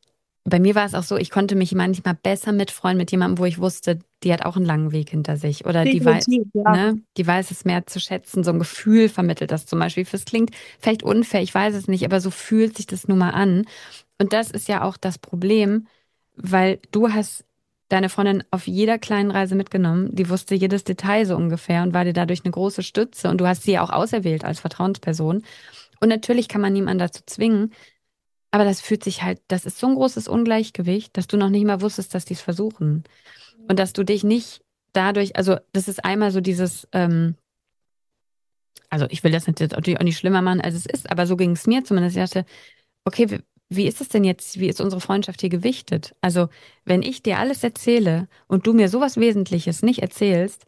bei mir war es auch so, ich konnte mich manchmal besser mitfreuen mit jemandem, wo ich wusste, die hat auch einen langen Weg hinter sich. Oder die weiß, Definitiv, ja. ne, die weiß es mehr zu schätzen. So ein Gefühl vermittelt das zum Beispiel. Das klingt vielleicht unfair, ich weiß es nicht, aber so fühlt sich das nun mal an. Und das ist ja auch das Problem, weil du hast deine Freundin auf jeder kleinen Reise mitgenommen. Die wusste jedes Detail so ungefähr und war dir dadurch eine große Stütze. Und du hast sie ja auch auserwählt als Vertrauensperson. Und natürlich kann man niemanden dazu zwingen. Aber das fühlt sich halt, das ist so ein großes Ungleichgewicht, dass du noch nicht mal wusstest, dass die es versuchen. Und dass du dich nicht dadurch, also das ist einmal so dieses, ähm, also ich will das natürlich auch nicht schlimmer machen, als es ist, aber so ging es mir zumindest. Ich dachte, okay, wie, wie ist es denn jetzt, wie ist unsere Freundschaft hier gewichtet? Also wenn ich dir alles erzähle und du mir sowas Wesentliches nicht erzählst,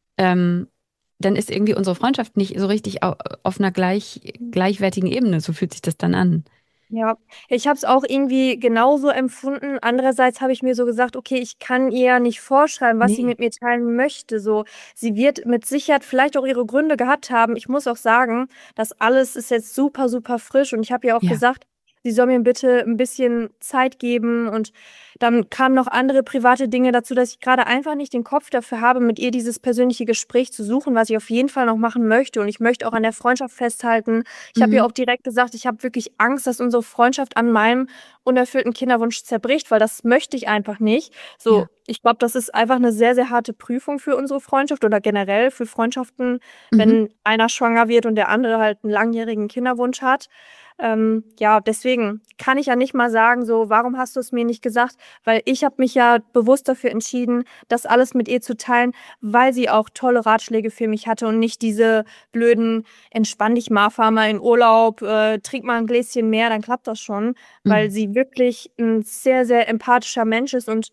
ähm, dann ist irgendwie unsere Freundschaft nicht so richtig au- auf einer gleich, gleichwertigen Ebene. So fühlt sich das dann an. Ja, ich habe es auch irgendwie genauso empfunden. Andererseits habe ich mir so gesagt, okay, ich kann ihr ja nicht vorschreiben, was sie Nee. mit mir teilen möchte. So, sie wird mit Sicherheit vielleicht auch ihre Gründe gehabt haben. Ich muss auch sagen, das alles ist jetzt super, super frisch und ich habe ihr auch Ja. gesagt, sie soll mir bitte ein bisschen Zeit geben und dann kamen noch andere private Dinge dazu, dass ich gerade einfach nicht den Kopf dafür habe, mit ihr dieses persönliche Gespräch zu suchen, was ich auf jeden Fall noch machen möchte und ich möchte auch an der Freundschaft festhalten. Ich habe ihr Mhm. auch direkt gesagt, ich habe wirklich Angst, dass unsere Freundschaft an meinem unerfüllten Kinderwunsch zerbricht, weil das möchte ich einfach nicht. Ja. So, ich glaube, das ist einfach eine sehr, sehr harte Prüfung für unsere Freundschaft oder generell für Freundschaften, Mhm. wenn einer schwanger wird und der andere halt einen langjährigen Kinderwunsch hat. Ähm, ja, deswegen kann ich ja nicht mal sagen, so, warum hast du es mir nicht gesagt? Weil ich habe mich ja bewusst dafür entschieden, das alles mit ihr zu teilen, weil sie auch tolle Ratschläge für mich hatte und nicht diese blöden entspann dich mal, fahr mal in Urlaub, äh, trink mal ein Gläschen mehr, dann klappt das schon, weil Mhm. sie wirklich ein sehr, sehr empathischer Mensch ist und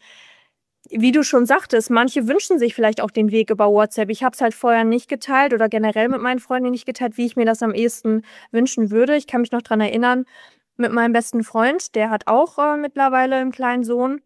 wie du schon sagtest, manche wünschen sich vielleicht auch den Weg über WhatsApp. Ich habe es halt vorher nicht geteilt oder generell mit meinen Freunden nicht geteilt, wie ich mir das am ehesten wünschen würde. Ich kann mich noch dran erinnern, mit meinem besten Freund, der hat auch äh, mittlerweile einen kleinen Sohn.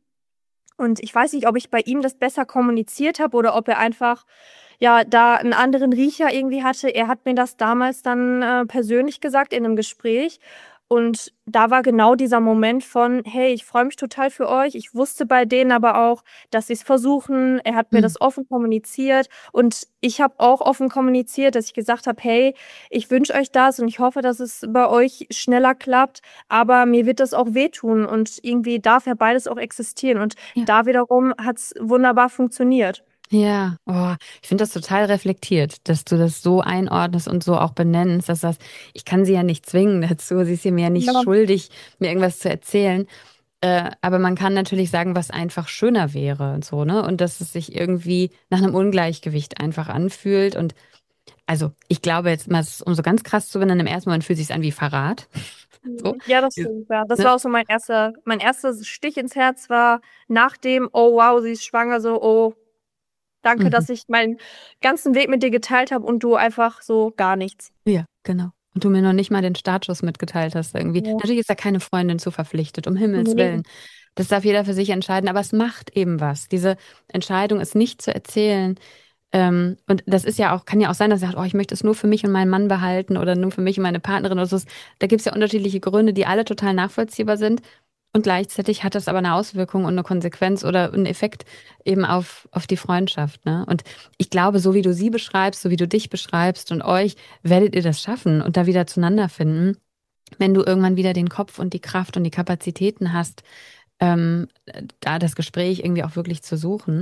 Und ich weiß nicht, ob ich bei ihm das besser kommuniziert habe oder ob er einfach ja da einen anderen Riecher irgendwie hatte. Er hat mir das damals dann äh, persönlich gesagt in einem Gespräch. Und da war genau dieser Moment von, hey, ich freue mich total für euch. Ich wusste bei denen aber auch, dass sie es versuchen. Er hat mir Mhm. das offen kommuniziert. Und ich habe auch offen kommuniziert, dass ich gesagt habe, hey, ich wünsche euch das und ich hoffe, dass es bei euch schneller klappt. Aber mir wird das auch wehtun. Und irgendwie darf ja beides auch existieren. Und Ja. da wiederum hat es wunderbar funktioniert. Ja, oh, ich finde das total reflektiert, dass du das so einordnest und so auch benennst, dass das, ich kann sie ja nicht zwingen dazu, sie ist ja mir ja nicht Ja. schuldig, mir irgendwas zu erzählen. Äh, aber man kann natürlich sagen, was einfach schöner wäre und so, ne? Und dass es sich irgendwie nach einem Ungleichgewicht einfach anfühlt. Und also, ich glaube jetzt mal, um so ganz krass zu benennen, im ersten Moment fühlt es sich an wie Verrat. So. Mhm. Ja, das stimmt, ja. Das Ne? war auch so mein erster, mein erster Stich ins Herz war nach dem, oh wow, sie ist schwanger, so, oh, danke, Mhm. dass ich meinen ganzen Weg mit dir geteilt habe und du einfach so gar nichts. Ja, genau. Und du mir noch nicht mal den Startschuss mitgeteilt hast irgendwie. Ja. Natürlich ist da keine Freundin zu verpflichtet, um Himmels Nee. Willen. Das darf jeder für sich entscheiden, aber es macht eben was. Diese Entscheidung, es nicht zu erzählen. Ähm, und das ist ja auch, kann ja auch sein, dass er sagt, oh, ich möchte es nur für mich und meinen Mann behalten oder nur für mich und meine Partnerin oder so. Da gibt es ja unterschiedliche Gründe, die alle total nachvollziehbar sind. Und gleichzeitig hat das aber eine Auswirkung und eine Konsequenz oder einen Effekt eben auf, auf die Freundschaft, ne? Und ich glaube, so wie du sie beschreibst, so wie du dich beschreibst und euch, werdet ihr das schaffen und da wieder zueinander finden, wenn du irgendwann wieder den Kopf und die Kraft und die Kapazitäten hast, ähm, da das Gespräch irgendwie auch wirklich zu suchen.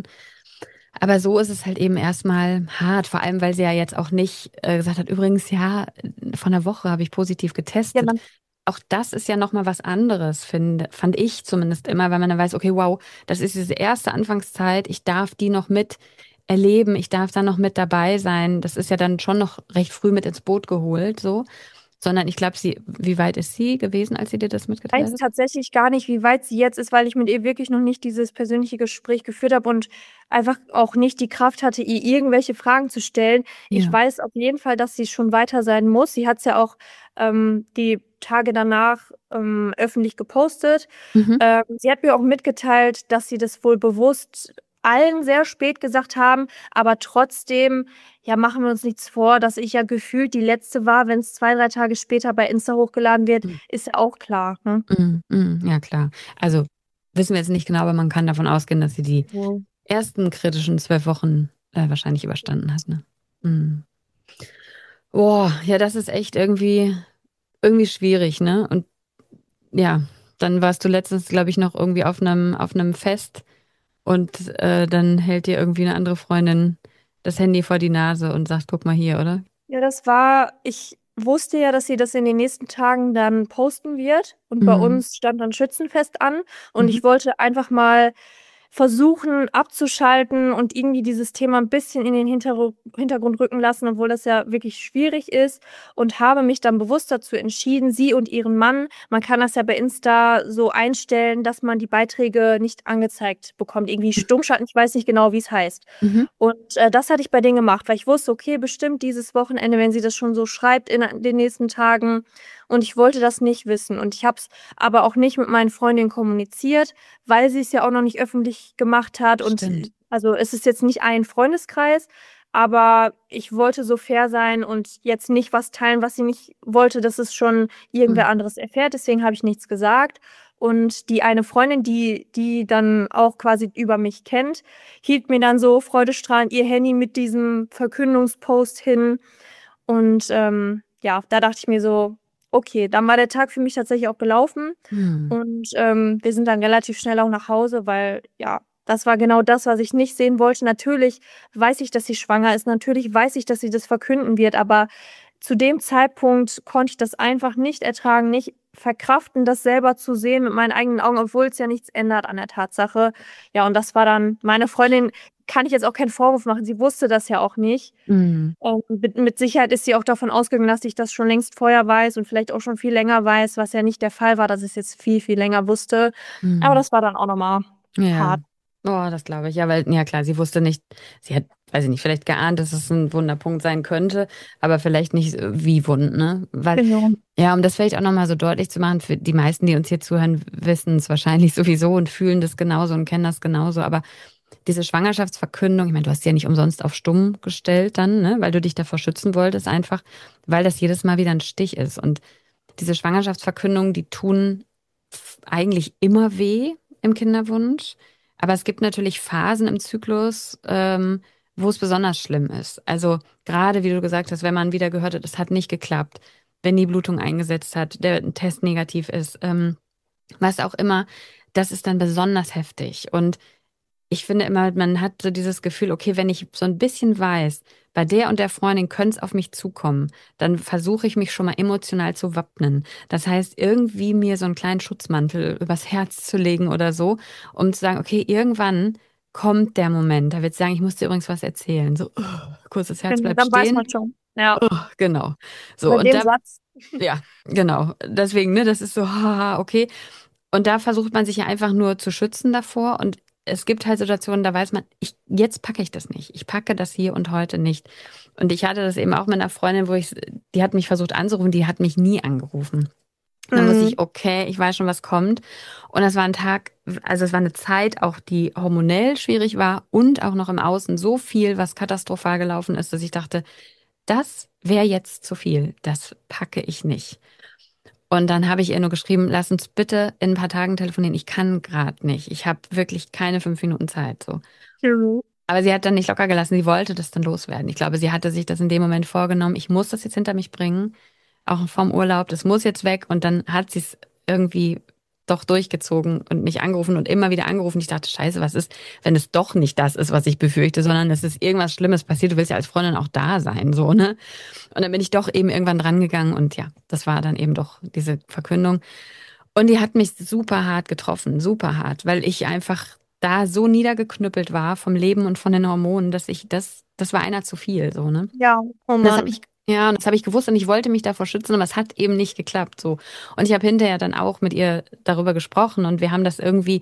Aber so ist es halt eben erstmal hart, vor allem weil sie ja jetzt auch nicht äh, gesagt hat, übrigens, ja, vor einer Woche habe ich positiv Ja, getestet. dann, Auch das ist ja nochmal was anderes, finde, fand ich zumindest immer, weil man dann weiß, okay, wow, das ist diese erste Anfangszeit, ich darf die noch mit erleben, ich darf da noch mit dabei sein. Das ist ja dann schon noch recht früh mit ins Boot geholt, so. Sondern ich glaube, sie, wie weit ist sie gewesen, als sie dir das mitgeteilt weiß hat? tatsächlich gar nicht, wie weit sie jetzt ist, weil ich mit ihr wirklich noch nicht dieses persönliche Gespräch geführt habe und einfach auch nicht die Kraft hatte, ihr irgendwelche Fragen zu stellen. Ich Ja. weiß auf jeden Fall, dass sie schon weiter sein muss. Sie hat es ja auch ähm, die Tage danach ähm, öffentlich gepostet. Mhm. Ähm, sie hat mir auch mitgeteilt, dass sie das wohl bewusst allen sehr spät gesagt haben, aber trotzdem, ja, machen wir uns nichts vor, dass ich ja gefühlt die Letzte war, wenn es zwei, drei Tage später bei Insta hochgeladen wird, ist ja auch klar, ne? Mhm. Mhm. Ja, klar. Also wissen wir jetzt nicht genau, aber man kann davon ausgehen, dass sie die So. ersten kritischen zwölf Wochen äh, wahrscheinlich überstanden hat, ne? Mhm. Boah, ja, das ist echt irgendwie, irgendwie schwierig, ne? Und ja, dann warst du letztens, glaube ich, noch irgendwie auf einem, auf einem Fest und äh, dann hält dir irgendwie eine andere Freundin das Handy vor die Nase und sagt, guck mal hier, oder? Ja, das war, ich wusste ja, dass sie das in den nächsten Tagen dann posten wird. Und bei Mhm. uns stand dann Schützenfest an. Und Mhm. ich wollte einfach mal versuchen abzuschalten und irgendwie dieses Thema ein bisschen in den Hinterru Hintergrund rücken lassen, obwohl das ja wirklich schwierig ist, und habe mich dann bewusst dazu entschieden, sie und ihren Mann, man kann das ja bei Insta so einstellen, dass man die Beiträge nicht angezeigt bekommt, irgendwie stumm schalten, ich weiß nicht genau, wie es heißt. Mhm. Und äh, das hatte ich bei denen gemacht, weil ich wusste, okay, bestimmt dieses Wochenende, wenn sie das schon so schreibt in den nächsten Tagen, und ich wollte das nicht wissen. Und ich habe es aber auch nicht mit meinen Freundinnen kommuniziert, weil sie es ja auch noch nicht öffentlich gemacht hat. Und Stimmt. also es ist jetzt nicht ein Freundeskreis, aber ich wollte so fair sein und jetzt nicht was teilen, was sie nicht wollte, dass es schon irgendwer Mhm. anderes erfährt. Deswegen habe ich nichts gesagt. Und die eine Freundin, die, die dann auch quasi über mich kennt, hielt mir dann so freudestrahlend ihr Handy mit diesem Verkündungspost hin. Und ähm, ja, da dachte ich mir so, okay, dann war der Tag für mich tatsächlich auch gelaufen. Mhm. Und ähm, wir sind dann relativ schnell auch nach Hause, weil ja, das war genau das, was ich nicht sehen wollte. Natürlich weiß ich, dass sie schwanger ist. Natürlich weiß ich, dass sie das verkünden wird. Aber zu dem Zeitpunkt konnte ich das einfach nicht ertragen, nicht verkraften, das selber zu sehen mit meinen eigenen Augen, obwohl es ja nichts ändert an der Tatsache. Ja, und das war dann meine Freundin, kann ich jetzt auch keinen Vorwurf machen. Sie wusste das ja auch nicht. Mhm. Und mit, mit Sicherheit ist sie auch davon ausgegangen, dass ich das schon längst vorher weiß und vielleicht auch schon viel länger weiß, was ja nicht der Fall war, dass ich es jetzt viel, viel länger wusste. Aber Mhm. das war dann auch nochmal Ja. hart. Oh, das glaube ich. Ja, weil, ja klar, sie wusste nicht, sie hat, weiß ich nicht, vielleicht geahnt, dass es ein Wunderpunkt sein könnte, aber vielleicht nicht äh, wie wund, ne? Weil, Genau. ja, um das vielleicht auch nochmal so deutlich zu machen, für die meisten, die uns hier zuhören, wissen es wahrscheinlich sowieso und fühlen das genauso und kennen das genauso, aber diese Schwangerschaftsverkündung, ich meine, du hast sie ja nicht umsonst auf stumm gestellt dann, ne? Weil du dich davor schützen wolltest, einfach, weil das jedes Mal wieder ein Stich ist. Und diese Schwangerschaftsverkündungen, die tun f- eigentlich immer weh im Kinderwunsch. Aber es gibt natürlich Phasen im Zyklus, ähm, wo es besonders schlimm ist. Also gerade, wie du gesagt hast, wenn man wieder gehört hat, es hat nicht geklappt, wenn die Blutung eingesetzt hat, der Test negativ ist, ähm, was auch immer, das ist dann besonders heftig. Und ich finde immer, man hat so dieses Gefühl, okay, wenn ich so ein bisschen weiß, bei der und der Freundin könnte es auf mich zukommen, dann versuche ich mich schon mal emotional zu wappnen. Das heißt, irgendwie mir so einen kleinen Schutzmantel übers Herz zu legen oder so, um zu sagen, okay, irgendwann kommt der Moment, da wird sie sagen, ich muss dir übrigens was erzählen. So, oh, kurzes Herz Genau, bleibt dann weiß stehen. man schon. Ja, Oh, genau. So, bei und dem da, Satz. ja, genau. Deswegen, ne, das ist so, haha, okay. Und da versucht man sich ja einfach nur zu schützen davor. Und es gibt halt Situationen, da weiß man, ich, jetzt packe ich das nicht. Ich packe das hier und heute nicht. Und ich hatte das eben auch mit einer Freundin, wo ich, die hat mich versucht anzurufen, die hat mich nie angerufen. Und dann wusste Mhm. ich, okay, ich weiß schon, was kommt. Und es war ein Tag, also es war eine Zeit auch, die hormonell schwierig war und auch noch im Außen so viel, was katastrophal gelaufen ist, dass ich dachte, das wäre jetzt zu viel. Das packe ich nicht. Und dann habe ich ihr nur geschrieben, lass uns bitte in ein paar Tagen telefonieren. Ich kann gerade nicht. Ich habe wirklich keine fünf Minuten Zeit. So. Mhm. Aber sie hat dann nicht locker gelassen. Sie wollte das dann loswerden. Ich glaube, sie hatte sich das in dem Moment vorgenommen. Ich muss das jetzt hinter mich bringen. Auch vom Urlaub. Das muss jetzt weg. Und dann hat sie es irgendwie doch durchgezogen und mich angerufen und immer wieder angerufen. Ich dachte, scheiße, was ist, wenn es doch nicht das ist, was ich befürchte, sondern es ist irgendwas Schlimmes passiert. Du willst ja als Freundin auch da sein, so, ne? Und dann bin ich doch eben irgendwann drangegangen und ja, das war dann eben doch diese Verkündung. Und die hat mich super hart getroffen, super hart, weil ich einfach da so niedergeknüppelt war vom Leben und von den Hormonen, dass ich das, das war einer zu viel, so, ne? Und Ja, oh das habe Mann. ich, ja, und das habe ich gewusst und ich wollte mich davor schützen, aber es hat eben nicht geklappt, so. Und ich habe hinterher dann auch mit ihr darüber gesprochen und wir haben das irgendwie,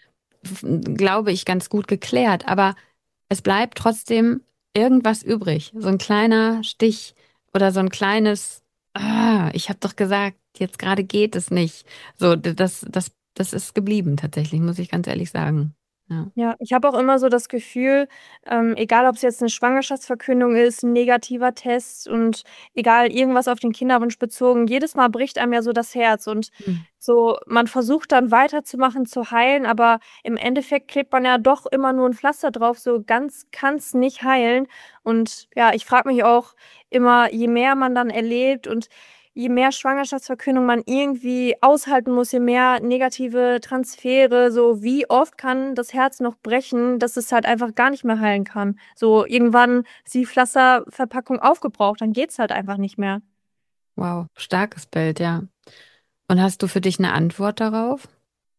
glaube ich, ganz gut geklärt, aber es bleibt trotzdem irgendwas übrig. So ein kleiner Stich oder so ein kleines, ah, ich habe doch gesagt, jetzt gerade geht es nicht. So, das, das, das ist geblieben tatsächlich, muss ich ganz ehrlich sagen. Ja. Ja, ich habe auch immer so das Gefühl, ähm, egal ob es jetzt eine Schwangerschaftsverkündung ist, 'n negativer Test und egal, irgendwas auf den Kinderwunsch bezogen, jedes Mal bricht einem ja so das Herz und Mhm. so man versucht dann weiterzumachen, zu heilen, aber im Endeffekt klebt man ja doch immer nur 'n Pflaster drauf, so ganz kann's nicht heilen. Und ja, ich frage mich auch immer, je mehr man dann erlebt und je mehr Schwangerschaftsverkündung man irgendwie aushalten muss, je mehr negative Transfere, so wie oft kann das Herz noch brechen, dass es halt einfach gar nicht mehr heilen kann. So irgendwann ist die Pflasterverpackung aufgebraucht, dann geht's halt einfach nicht mehr. Wow, starkes Bild, ja. Und hast du für dich eine Antwort darauf?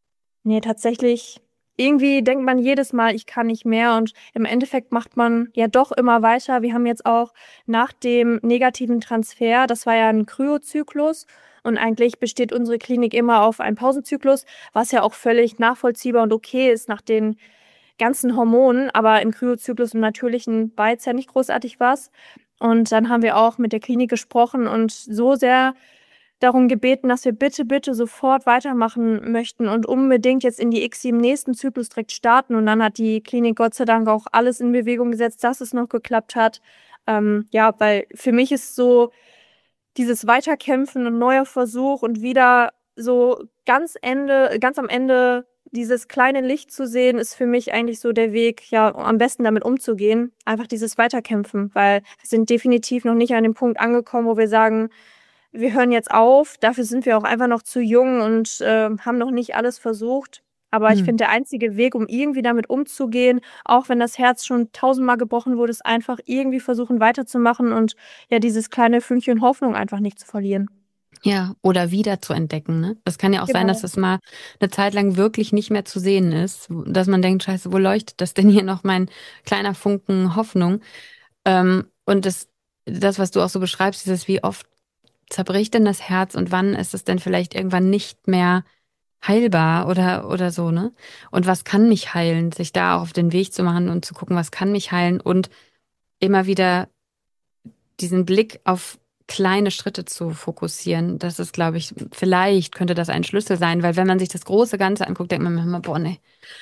Ne, tatsächlich irgendwie denkt man jedes Mal: „Ich kann nicht mehr“, und im Endeffekt macht man ja doch immer weiter. Wir haben jetzt auch nach dem negativen Transfer, das war ja 'n Kryozyklus und eigentlich besteht unsere Klinik immer auf einen Pausenzyklus, was ja auch völlig nachvollziehbar und okay ist nach den ganzen Hormonen, aber im Kryozyklus im Natürlichen war jetzt ja nicht großartig was. Und dann haben wir auch mit der Klinik gesprochen und so sehr darum gebeten, dass wir bitte, bitte sofort weitermachen möchten und unbedingt jetzt in die I C S I im nächsten Zyklus direkt starten. Und dann hat die Klinik Gott sei Dank auch alles in Bewegung gesetzt, dass es noch geklappt hat. Ähm, ja, weil für mich ist so dieses Weiterkämpfen und neuer Versuch und wieder so ganz Ende ganz am Ende dieses kleine Licht zu sehen, ist für mich eigentlich so der Weg, ja, am besten damit umzugehen. Einfach dieses Weiterkämpfen, weil wir sind definitiv noch nicht an dem Punkt angekommen, wo wir sagen: „Wir hören jetzt auf.“ Dafür sind wir auch einfach noch zu jung und, ähm, haben noch nicht alles versucht. Aber ich Mhm. finde, der einzige Weg, um irgendwie damit umzugehen, auch wenn das Herz schon tausendmal gebrochen wurde, ist einfach irgendwie versuchen weiterzumachen und ja, dieses kleine Fünkchen Hoffnung einfach nicht zu verlieren. Ja, oder wieder zu entdecken, ne? Es kann ja auch sein, dass Genau. es mal eine Zeit lang wirklich nicht mehr zu sehen ist, w dass man denkt: „Scheiße, wo leuchtet das denn hier noch, mein kleiner Funken Hoffnung?“ Ähm, und das das, was du auch so beschreibst, dieses wie oft zerbricht denn das Herz und wann ist es denn vielleicht irgendwann nicht mehr heilbar oder oder so, ne? Und was kann mich heilen? Sich da auch auf den Weg zu machen und zu gucken, was kann mich heilen und immer wieder diesen Blick auf kleine Schritte zu fokussieren. Das ist, glaube ich, vielleicht könnte das ein Schlüssel sein, weil wenn man sich das große Ganze anguckt, denkt man manchmal: „Boah, ne,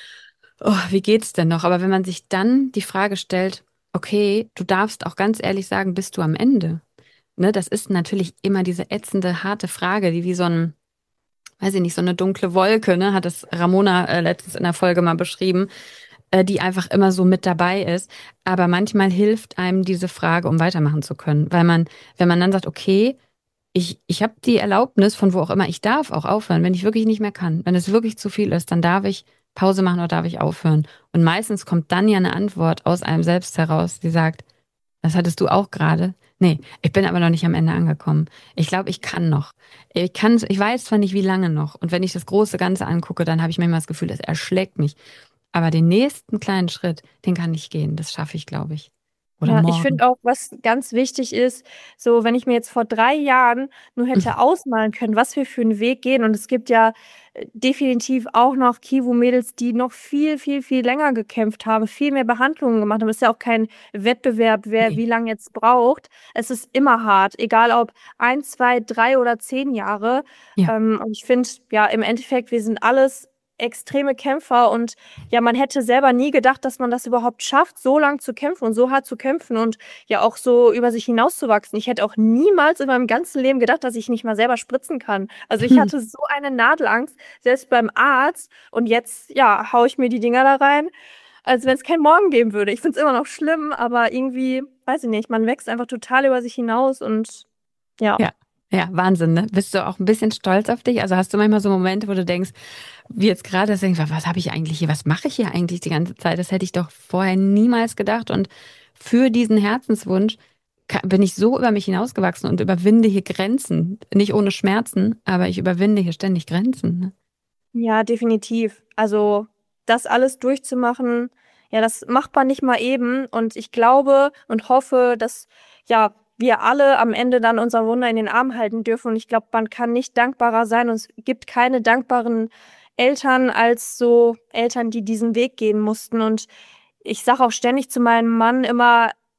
oh, wie geht's denn noch?“ Aber wenn man sich dann die Frage stellt: „Okay, du darfst auch ganz ehrlich sagen, bist du am Ende?“ Ne, das ist natürlich immer diese ätzende, harte Frage, die wie so 'n weiß ich nicht, so eine dunkle Wolke, ne, hat das Ramona, äh, letztens in der Folge mal beschrieben, äh, die einfach immer so mit dabei ist. Aber manchmal hilft einem diese Frage, um weitermachen zu können, weil man wenn man dann sagt: „Okay, ich ich habe die Erlaubnis von wo auch immer, ich darf auch aufhören, wenn ich wirklich nicht mehr kann. Wenn es wirklich zu viel ist, dann darf ich Pause machen oder darf ich aufhören.“ Und meistens kommt dann ja eine Antwort aus einem selbst heraus, die sagt: „Das hattest du auch gerade. Ne, ich bin aber noch nicht am Ende angekommen. Ich glaube, ich kann noch. Ich kann ich weiß zwar nicht, wie lange noch. Und wenn ich das große Ganze angucke, dann habe ich manchmal das Gefühl, das erschlägt mich. Aber den nächsten kleinen Schritt, den kann ich gehen. Das schaffe ich, glaube ich. Oder Ja, ich morgen.“ finde auch, was ganz wichtig ist, so wenn ich mir jetzt vor drei Jahren nur hätte ausmalen können, was wir für 'n Weg gehen, und es gibt ja, äh, definitiv auch noch Kivu-Mädels, die noch viel, viel, viel länger gekämpft haben, viel mehr Behandlungen gemacht haben. Es ist ja auch kein Wettbewerb, wer Ne, wie lang jetzt braucht. Es ist immer hart, egal ob ein, zwei, drei oder zehn Jahre. ja. Ähm, und ich finde, ja, im Endeffekt, wir sind alles extreme Kämpfer und ja, man hätte selber nie gedacht, dass man das überhaupt schafft, so lang zu kämpfen und so hart zu kämpfen und ja auch so über sich hinauszuwachsen. Ich hätte auch niemals in meinem ganzen Leben gedacht, dass ich nicht mal selber spritzen kann. Also, ich hatte so eine Nadelangst, selbst beim Arzt, und jetzt, ja, haue ich mir die Dinger da rein, als wenn's keinen Morgen geben würde. Ich finde es immer noch schlimm, aber irgendwie, weiß ich nicht, man wächst einfach total über sich hinaus und ja. Ja, ja, Wahnsinn, ne? Bist du auch ein bisschen stolz auf dich? Also, hast du manchmal so Momente, wo du denkst wie jetzt gerade, dass du denkst: „Was habe ich eigentlich hier was mache ich hier eigentlich die ganze Zeit? Das hätte ich doch vorher niemals gedacht.“ Und für diesen Herzenswunsch ka bin ich so über mich hinausgewachsen und überwinde hier Grenzen. Nicht ohne Schmerzen, aber ich überwinde hier ständig Grenzen, ne? Ja, definitiv. Also, das alles durchzumachen, ja, das macht man nicht mal eben. Und ich glaube und hoffe, dass, ja, wir alle am Ende dann unser Wunder in den Arm halten dürfen. Und ich glaube, man kann nicht dankbarer sein, und es gibt keine dankbaren Eltern als so Eltern, die diesen Weg gehen mussten. Und ich sage auch ständig zu meinem Mann immer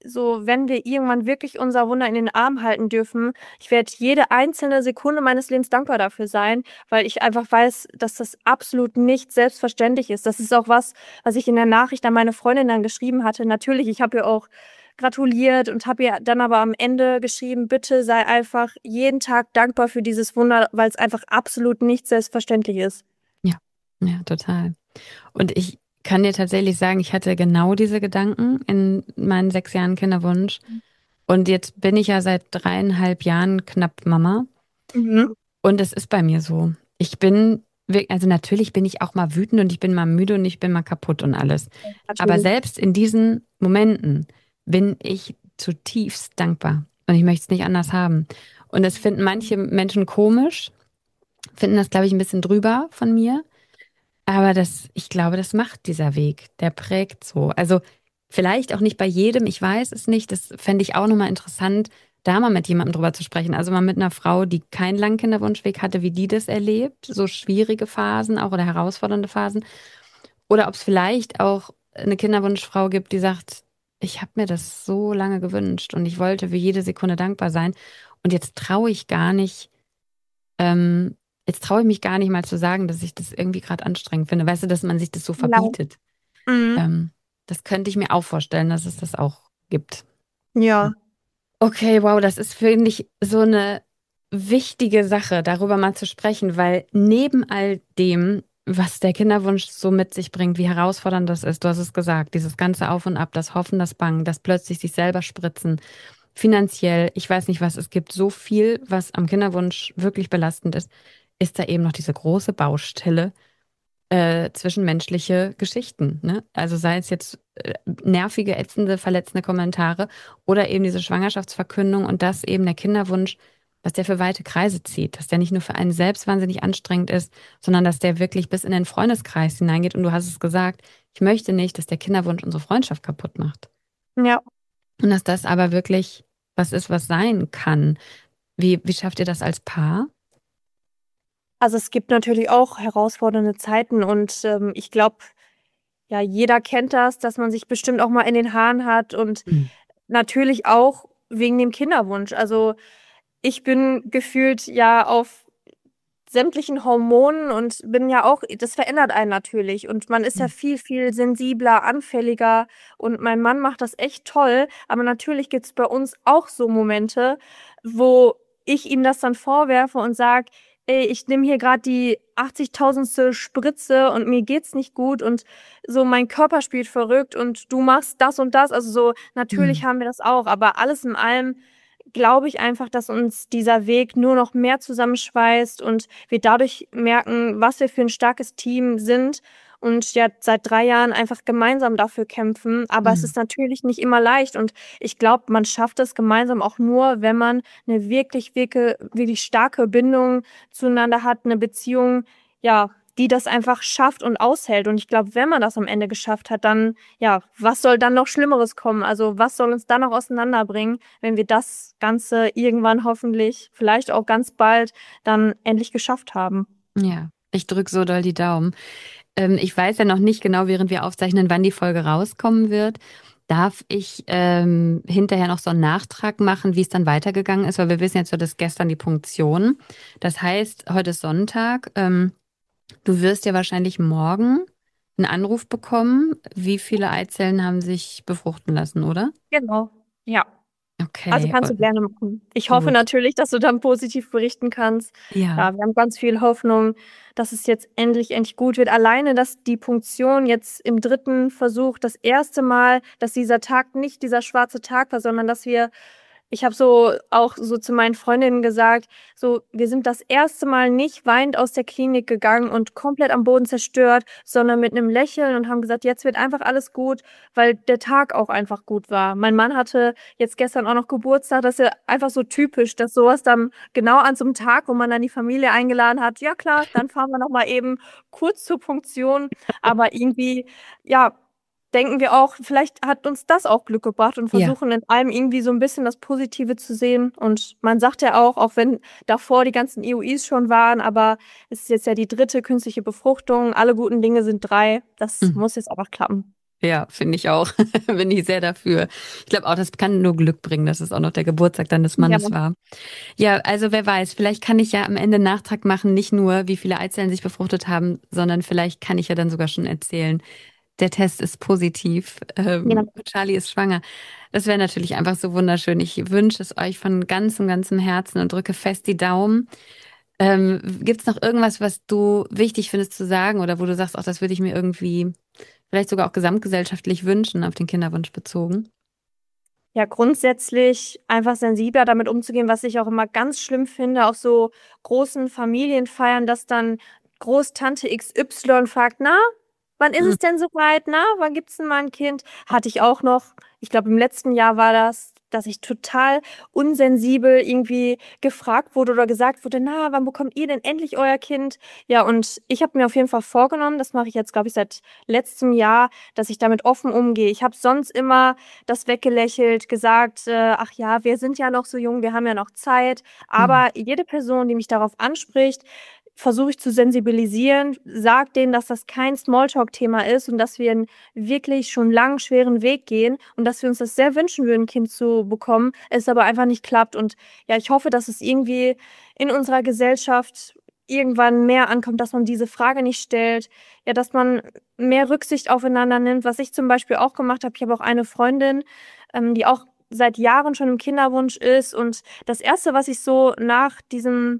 so, wenn wir irgendwann wirklich unser Wunder in den Arm halten dürfen, ich werde jede einzelne Sekunde meines Lebens dankbar dafür sein, weil ich einfach weiß, dass das absolut nicht selbstverständlich ist. Das ist auch was, was ich in der Nachricht an meine Freundin dann geschrieben hatte. Natürlich, ich habe ihr auch gratuliert und habe ihr dann aber am Ende geschrieben, bitte sei einfach jeden Tag dankbar für dieses Wunder, weil es einfach absolut nicht selbstverständlich ist. Ja, ja, total. Und ich kann dir tatsächlich sagen, ich hatte genau diese Gedanken in meinen sechs Jahren Kinderwunsch. Und jetzt bin ich ja seit dreieinhalb Jahren knapp Mama. Mhm. Und es ist bei mir so. Ich bin, wirk- also natürlich bin ich auch mal wütend und ich bin mal müde und ich bin mal kaputt und alles. Aber Natürlich. selbst in diesen Momenten bin ich zutiefst dankbar. Und ich möchte es nicht anders haben. Und das finden manche Menschen komisch, finden das, glaube ich, ein bisschen drüber von mir. Aber das, ich glaube, das macht dieser Weg. Der prägt so. Also vielleicht auch nicht bei jedem, ich weiß es nicht. Das fände ich auch nochmal interessant, da mal mit jemandem drüber zu sprechen. Also mal mit einer Frau, die keinen langen Kinderwunschweg hatte, wie die das erlebt. So schwierige Phasen auch oder herausfordernde Phasen. Oder ob es vielleicht auch eine Kinderwunschfrau gibt, die sagt, ich habe mir das so lange gewünscht und ich wollte für jede Sekunde dankbar sein. Und jetzt traue ich gar nicht, ähm, jetzt traue ich mich gar nicht mal zu sagen, dass ich das irgendwie gerade anstrengend finde. Weißt du, dass man sich das so Ja. verbietet. Mhm. Ähm, das könnte ich mir auch vorstellen, dass es das auch gibt. Ja. Okay, wow, das ist, finde ich, so eine wichtige Sache, darüber mal zu sprechen, weil neben all dem, was der Kinderwunsch so mit sich bringt, wie herausfordernd das ist, du hast es gesagt, dieses ganze Auf und Ab, das Hoffen, das Bangen, das plötzlich sich selber spritzen, finanziell, ich weiß nicht was, es gibt so viel, was am Kinderwunsch wirklich belastend ist, ist da eben noch diese große Baustelle äh, zwischenmenschliche Geschichten, ne? Also sei es jetzt äh, nervige, ätzende, verletzende Kommentare oder eben diese Schwangerschaftsverkündung und das eben der Kinderwunsch, dass der für weite Kreise zieht, dass der nicht nur für einen selbst wahnsinnig anstrengend ist, sondern dass der wirklich bis in den Freundeskreis hineingeht. Und du hast es gesagt, ich möchte nicht, dass der Kinderwunsch unsere Freundschaft kaputt macht. Ja. Und dass das aber wirklich was ist, was sein kann. Wie, wie schafft ihr das als Paar? Also es gibt natürlich auch herausfordernde Zeiten und ähm, ich glaube, ja, jeder kennt das, dass man sich bestimmt auch mal in den Haaren hat und Mhm. natürlich auch wegen dem Kinderwunsch. Also ich bin gefühlt ja auf sämtlichen Hormonen und bin ja auch, das verändert einen natürlich und man ist ja viel, viel sensibler, anfälliger und mein Mann macht das echt toll, aber natürlich gibt es bei uns auch so Momente, wo ich ihm das dann vorwerfe und sage, ey, ich nehme hier gerade die achtzigtausendste Spritze und mir geht's nicht gut und so mein Körper spielt verrückt und du machst das und das, also so, natürlich Mhm. haben wir das auch, aber alles in allem glaube ich einfach, dass uns dieser Weg nur noch mehr zusammenschweißt und wir dadurch merken, was wir für ein starkes Team sind und ja seit drei Jahren einfach gemeinsam dafür kämpfen. Aber es Mhm. ist natürlich nicht immer leicht und ich glaube, man schafft es gemeinsam auch nur, wenn man eine wirklich, wirklich, wirklich starke Bindung zueinander hat, eine Beziehung, ja, die das einfach schafft und aushält. Und ich glaube, wenn man das am Ende geschafft hat, dann, ja, was soll dann noch Schlimmeres kommen? Also was soll uns dann noch auseinanderbringen, wenn wir das Ganze irgendwann hoffentlich, vielleicht auch ganz bald, dann endlich geschafft haben? Ja, ich drücke so doll die Daumen. Ähm, ich weiß ja noch nicht genau, während wir aufzeichnen, wann die Folge rauskommen wird. Darf ich ähm, hinterher noch so einen Nachtrag machen, wie es dann weitergegangen ist? Weil wir wissen jetzt so, dass gestern die Punktion. Das heißt, heute ist Sonntag. Ähm, du wirst ja wahrscheinlich morgen einen Anruf bekommen. Wie viele Eizellen haben sich befruchten lassen, oder? Genau. Ja. Also Okay, kannst du und- gerne machen. Ich hoffe gut. natürlich, dass du dann positiv berichten kannst. Ja. Ja, wir haben ganz viel Hoffnung, dass es jetzt endlich, endlich gut wird. Alleine, dass die Punktion jetzt im dritten Versuch das erste Mal, dass dieser Tag nicht dieser schwarze Tag war, sondern dass wir ich habe so auch so zu meinen Freundinnen gesagt, so, wir sind das erste Mal nicht weinend aus der Klinik gegangen und komplett am Boden zerstört, sondern mit einem Lächeln und haben gesagt, jetzt wird einfach alles gut, weil der Tag auch einfach gut war. Mein Mann hatte jetzt gestern auch noch Geburtstag, das ist ja einfach so typisch, dass sowas dann genau an so einem Tag, wo man dann die Familie eingeladen hat, ja klar, dann fahren wir noch mal eben kurz zur Punktion, aber irgendwie, ja, denken wir auch, vielleicht hat uns das auch Glück gebracht und Ja. versuchen in allem irgendwie so ein bisschen das Positive zu sehen. Und man sagt ja auch, auch wenn davor die ganzen I U Is schon waren, aber es ist jetzt ja die dritte künstliche Befruchtung, alle guten Dinge sind drei. Das Mhm. muss jetzt einfach klappen. Ja, finde ich auch. Bin ich sehr dafür. Ich glaube auch, das kann nur Glück bringen, dass es auch noch der Geburtstag dann des Ja. Mannes war. Ja, also wer weiß, vielleicht kann ich ja am Ende einen Nachtrag machen, nicht nur, wie viele Eizellen sich befruchtet haben, sondern vielleicht kann ich ja dann sogar schon erzählen, der Test ist positiv, Ja. ähm, Charlie ist schwanger. Das wäre natürlich einfach so wunderschön. Ich wünsche es euch von ganzem, ganzem Herzen und drücke fest die Daumen. Ähm, gibt es noch irgendwas, was du wichtig findest zu sagen oder wo du sagst, auch das würde ich mir irgendwie vielleicht sogar auch gesamtgesellschaftlich wünschen, auf den Kinderwunsch bezogen? Ja, grundsätzlich einfach sensibler damit umzugehen, was ich auch immer ganz schlimm finde, auf so großen Familienfeiern, dass dann Großtante X Y fragt: „Na, wann ist Hm. es denn so weit? Na, wann gibt's denn mal 'n Kind?“ Hatte ich auch noch. Ich glaube, im letzten Jahr war das, dass ich total unsensibel irgendwie gefragt wurde oder gesagt wurde: „Na, wann bekommt ihr denn endlich euer Kind?“ Ja, und ich habe mir auf jeden Fall vorgenommen, das mache ich jetzt, glaube ich, seit letztem Jahr, dass ich damit offen umgehe. Ich habe sonst immer das weggelächelt, gesagt, äh: „Ach ja, wir sind ja noch so jung, wir haben ja noch Zeit.“ Hm. Aber jede Person, die mich darauf anspricht, versuche ich zu sensibilisieren, sage denen, dass das kein Smalltalk-Thema ist und dass wir 'n wirklich schon langen, schweren Weg gehen und dass wir uns das sehr wünschen würden, 'n Kind zu bekommen, es aber einfach nicht klappt. Und ja, ich hoffe, dass es irgendwie in unserer Gesellschaft irgendwann mehr ankommt, dass man diese Frage nicht stellt, ja, dass man mehr Rücksicht aufeinander nimmt. Was ich zum Beispiel auch gemacht habe, ich habe auch eine Freundin, ähm, die auch seit Jahren schon im Kinderwunsch ist und das erste, was ich so nach diesem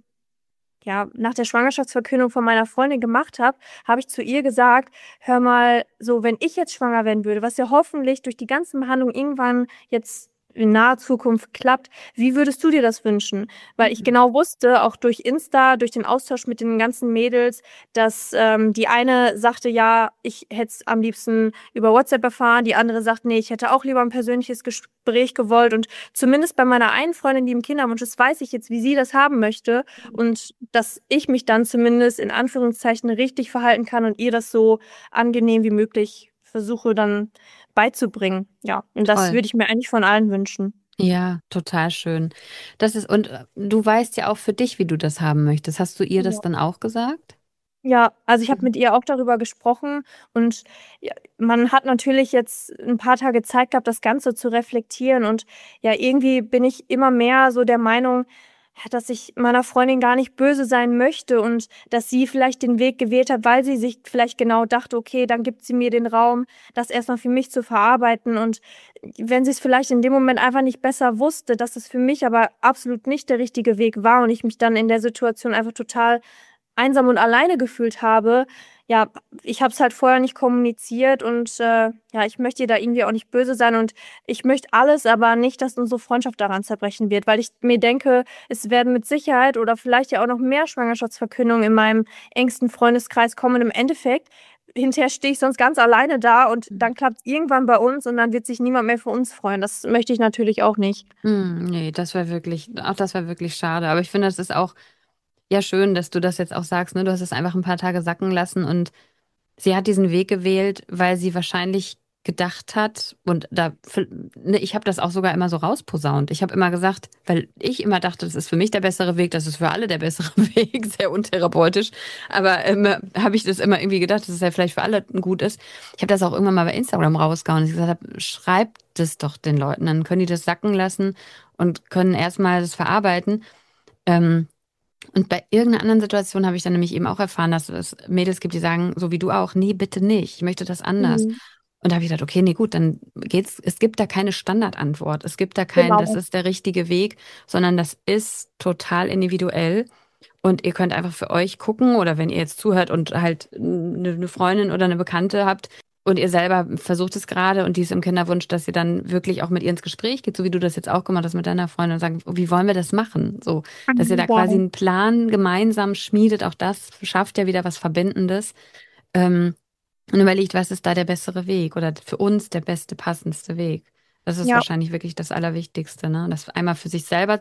ja, nach der Schwangerschaftsverkündung von meiner Freundin gemacht habe, habe ich zu ihr gesagt: „Hör mal, so, wenn ich jetzt schwanger werden würde, was ja hoffentlich durch die ganzen Behandlungen irgendwann jetzt in naher Zukunft klappt, wie würdest du dir das wünschen?“ Weil ich Mhm. genau wusste, auch durch Insta, durch den Austausch mit den ganzen Mädels, dass, ähm, die eine sagte: „Ja, ich hätte es am liebsten über WhatsApp erfahren.“ Die andere sagt: „Ne, ich hätte auch lieber 'n persönliches Gespräch gewollt.“ Und zumindest bei meiner einen Freundin, die im Kinderwunsch ist, weiß ich jetzt, wie sie das haben möchte und dass ich mich dann zumindest in Anführungszeichen richtig verhalten kann und ihr das so angenehm wie möglich versuche dann beizubringen. Ja, und das Toll. würde ich mir eigentlich von allen wünschen. Ja, total schön. Das ist, und äh, du weißt ja auch für dich, wie du das haben möchtest. Hast du ihr das Ja. dann auch gesagt? Ja, also ich habe Mhm. mit ihr auch darüber gesprochen und ja, man hat natürlich jetzt 'n paar Tage Zeit gehabt, das Ganze zu reflektieren und ja, irgendwie bin ich immer mehr so der Meinung, ja, dass ich meiner Freundin gar nicht böse sein möchte und dass sie vielleicht den Weg gewählt hat, weil sie sich vielleicht genau dachte: „Okay, dann gibt sie mir den Raum, das erst mal für mich zu verarbeiten.“ Und wenn sie's vielleicht in dem Moment einfach nicht besser wusste, dass es für mich aber absolut nicht der richtige Weg war und ich mich dann in der Situation einfach total einsam und alleine gefühlt habe. Ja, ich habe es halt vorher nicht kommuniziert und, äh, ja, ich möchte ihr da irgendwie auch nicht böse sein und ich möchte alles, aber nicht, dass unsere Freundschaft daran zerbrechen wird, weil ich mir denke, es werden mit Sicherheit oder vielleicht ja auch noch mehr Schwangerschaftsverkündungen in meinem engsten Freundeskreis kommen. Im Endeffekt hinterher stehe ich sonst ganz alleine da und Mhm. dann klappt's irgendwann bei uns und dann wird sich niemand mehr für uns freuen. Das möchte ich natürlich auch nicht. Hm, nee, das wäre wirklich, auch das wäre wirklich schade. Aber ich finde, es ist auch ja schön, dass du das jetzt auch sagst, ne? Du hast es einfach ein paar Tage sacken lassen und sie hat diesen Weg gewählt, weil sie wahrscheinlich gedacht hat, und da, ne, ich habe das auch sogar immer so rausposaunt. Ich habe immer gesagt, weil ich immer dachte, das ist für mich der bessere Weg, das ist für alle der bessere Weg, sehr untherapeutisch. Aber ähm, habe ich das immer irgendwie gedacht, dass es ja vielleicht für alle gut ist. Ich habe das auch irgendwann mal bei Instagram rausgehauen, dass ich gesagt habe, schreibt das doch den Leuten, dann können die das sacken lassen und können erstmal das verarbeiten. Ähm, und bei irgendeiner anderen Situation habe ich dann nämlich eben auch erfahren, dass es Mädels gibt, die sagen, so wie du auch, nee, bitte nicht, ich möchte das anders. Mhm. Und da habe ich gedacht, okay, nee, gut, dann geht's, es gibt da keine Standardantwort. Es gibt da kein, das Genau. ist der richtige Weg, sondern das ist total individuell. Und ihr könnt einfach für euch gucken, oder wenn ihr jetzt zuhört und halt eine eine Freundin oder eine Bekannte habt und ihr selber versucht es gerade und die ist im Kinderwunsch, dass ihr dann wirklich auch mit ihr ins Gespräch geht, so wie du das jetzt auch gemacht hast mit deiner Freundin und sagt, wie wollen wir das machen? So, dass ihr Mhm, da ja. quasi einen Plan gemeinsam schmiedet, auch das schafft ja wieder was Verbindendes. Ähm, und überlegt, was ist da der bessere Weg oder für uns der beste, passendste Weg. Das ist Ja. wahrscheinlich wirklich das Allerwichtigste, ne? Das einmal für sich selber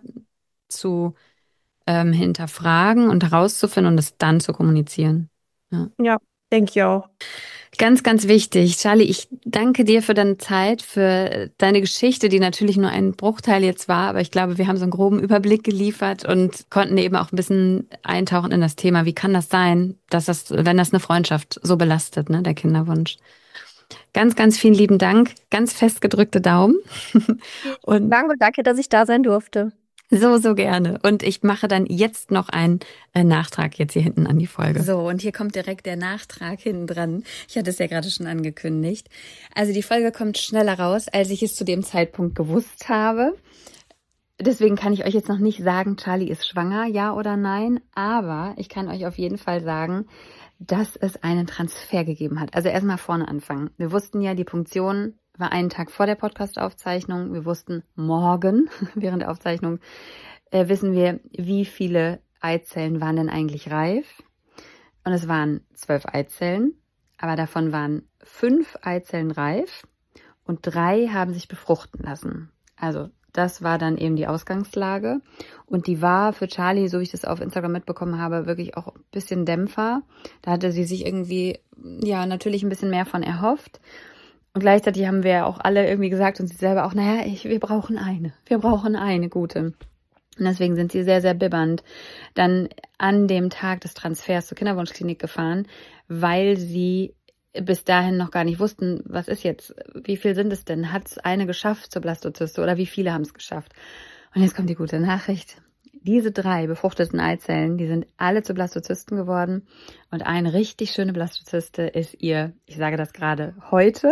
zu ähm, hinterfragen und herauszufinden und es dann zu kommunizieren. Ja. Ja, denke ich auch. Ganz, ganz wichtig. Charlie, ich danke dir für deine Zeit, für deine Geschichte, die natürlich nur ein Bruchteil jetzt war, aber ich glaube, wir haben so einen groben Überblick geliefert und konnten eben auch ein bisschen eintauchen in das Thema. Wie kann das sein, dass das, wenn das eine Freundschaft so belastet, ne, der Kinderwunsch? Ganz, ganz vielen lieben Dank. Ganz fest gedrückte Daumen. Und Danke, danke, dass ich da sein durfte. so, so gerne. Und ich mache dann jetzt noch einen äh, Nachtrag jetzt hier hinten an die Folge. So, und hier kommt direkt der Nachtrag hinten dran. Ich hatte es ja gerade schon angekündigt. Also die Folge kommt schneller raus, als ich es zu dem Zeitpunkt gewusst habe. Deswegen kann ich euch jetzt noch nicht sagen, Charlie ist schwanger, ja oder nein. Aber ich kann euch auf jeden Fall sagen, dass es einen Transfer gegeben hat. Also erstmal vorne anfangen. Wir wussten ja, die Punktion war einen Tag vor der Podcast-Aufzeichnung. Wir wussten morgen, während der Aufzeichnung, äh, wissen wir, wie viele Eizellen waren denn eigentlich reif. Und es waren zwölf Eizellen, aber davon waren fünf Eizellen reif und drei haben sich befruchten lassen. Also das war dann eben die Ausgangslage. Und die war für Charlie, so wie ich das auf Instagram mitbekommen habe, wirklich auch ein bisschen Dämpfer. Da hatte sie sich irgendwie, ja, natürlich ein bisschen mehr von erhofft. Und gleichzeitig haben wir auch alle irgendwie gesagt und sie selber auch, naja, ich, wir brauchen eine. Wir brauchen eine gute. Und deswegen sind sie sehr, sehr bibbernd dann an dem Tag des Transfers zur Kinderwunschklinik gefahren, weil sie bis dahin noch gar nicht wussten, was ist jetzt, wie viel sind es denn? Hat es eine geschafft zur Blastozyste oder wie viele haben es geschafft? Und jetzt kommt die gute Nachricht. Diese drei befruchteten Eizellen, die sind alle zu Blastozysten geworden und eine richtig schöne Blastozyste ist ihr, ich sage das gerade heute,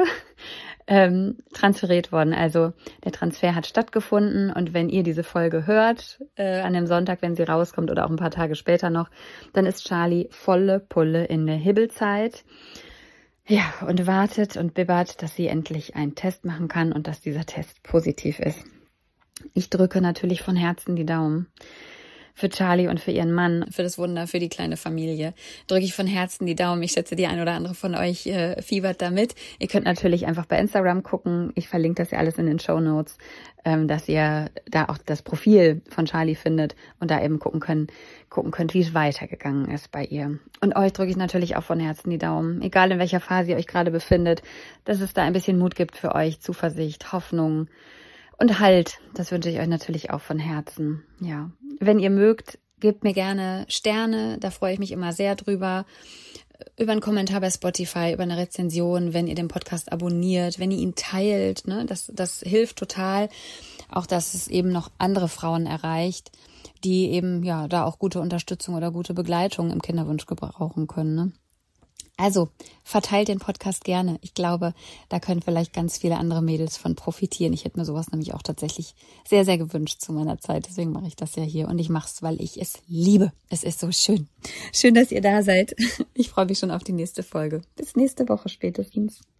ähm, transferiert worden. Also der Transfer hat stattgefunden und wenn ihr diese Folge hört, äh, an dem Sonntag, wenn sie rauskommt oder auch ein paar Tage später noch, dann ist Charlie volle Pulle in der Hibbelzeit. Ja, und wartet und bibbert, dass sie endlich einen Test machen kann und dass dieser Test positiv ist. Ich drücke natürlich von Herzen die Daumen. Für Charlie und für ihren Mann, für das Wunder, für die kleine Familie, drücke ich von Herzen die Daumen. Ich schätze, die ein oder andere von euch äh, fiebert damit. Ihr könnt natürlich einfach bei Instagram gucken. Ich verlinke das ja alles in den Shownotes, ähm, dass ihr da auch das Profil von Charlie findet und da eben gucken könnt, gucken könnt, wie es weitergegangen ist bei ihr. Und euch drücke ich natürlich auch von Herzen die Daumen, egal in welcher Phase ihr euch gerade befindet, dass es da ein bisschen Mut gibt für euch, Zuversicht, Hoffnung und Halt. Das wünsche ich euch natürlich auch von Herzen. Ja, wenn ihr mögt, gebt mir gerne Sterne, da freue ich mich immer sehr drüber. Über einen Kommentar bei Spotify, über eine Rezension, wenn ihr den Podcast abonniert, wenn ihr ihn teilt, ne, das, das hilft total. Auch, dass es eben noch andere Frauen erreicht, die eben, ja, da auch gute Unterstützung oder gute Begleitung im Kinderwunsch gebrauchen können, ne. Also, verteilt den Podcast gerne. Ich glaube, da können vielleicht ganz viele andere Mädels von profitieren. Ich hätte mir sowas nämlich auch tatsächlich sehr, sehr gewünscht zu meiner Zeit. Deswegen mache ich das ja hier. Und ich mache es, weil ich es liebe. Es ist so schön. Schön, dass ihr da seid. Ich freue mich schon auf die nächste Folge. Bis nächste Woche spätestens.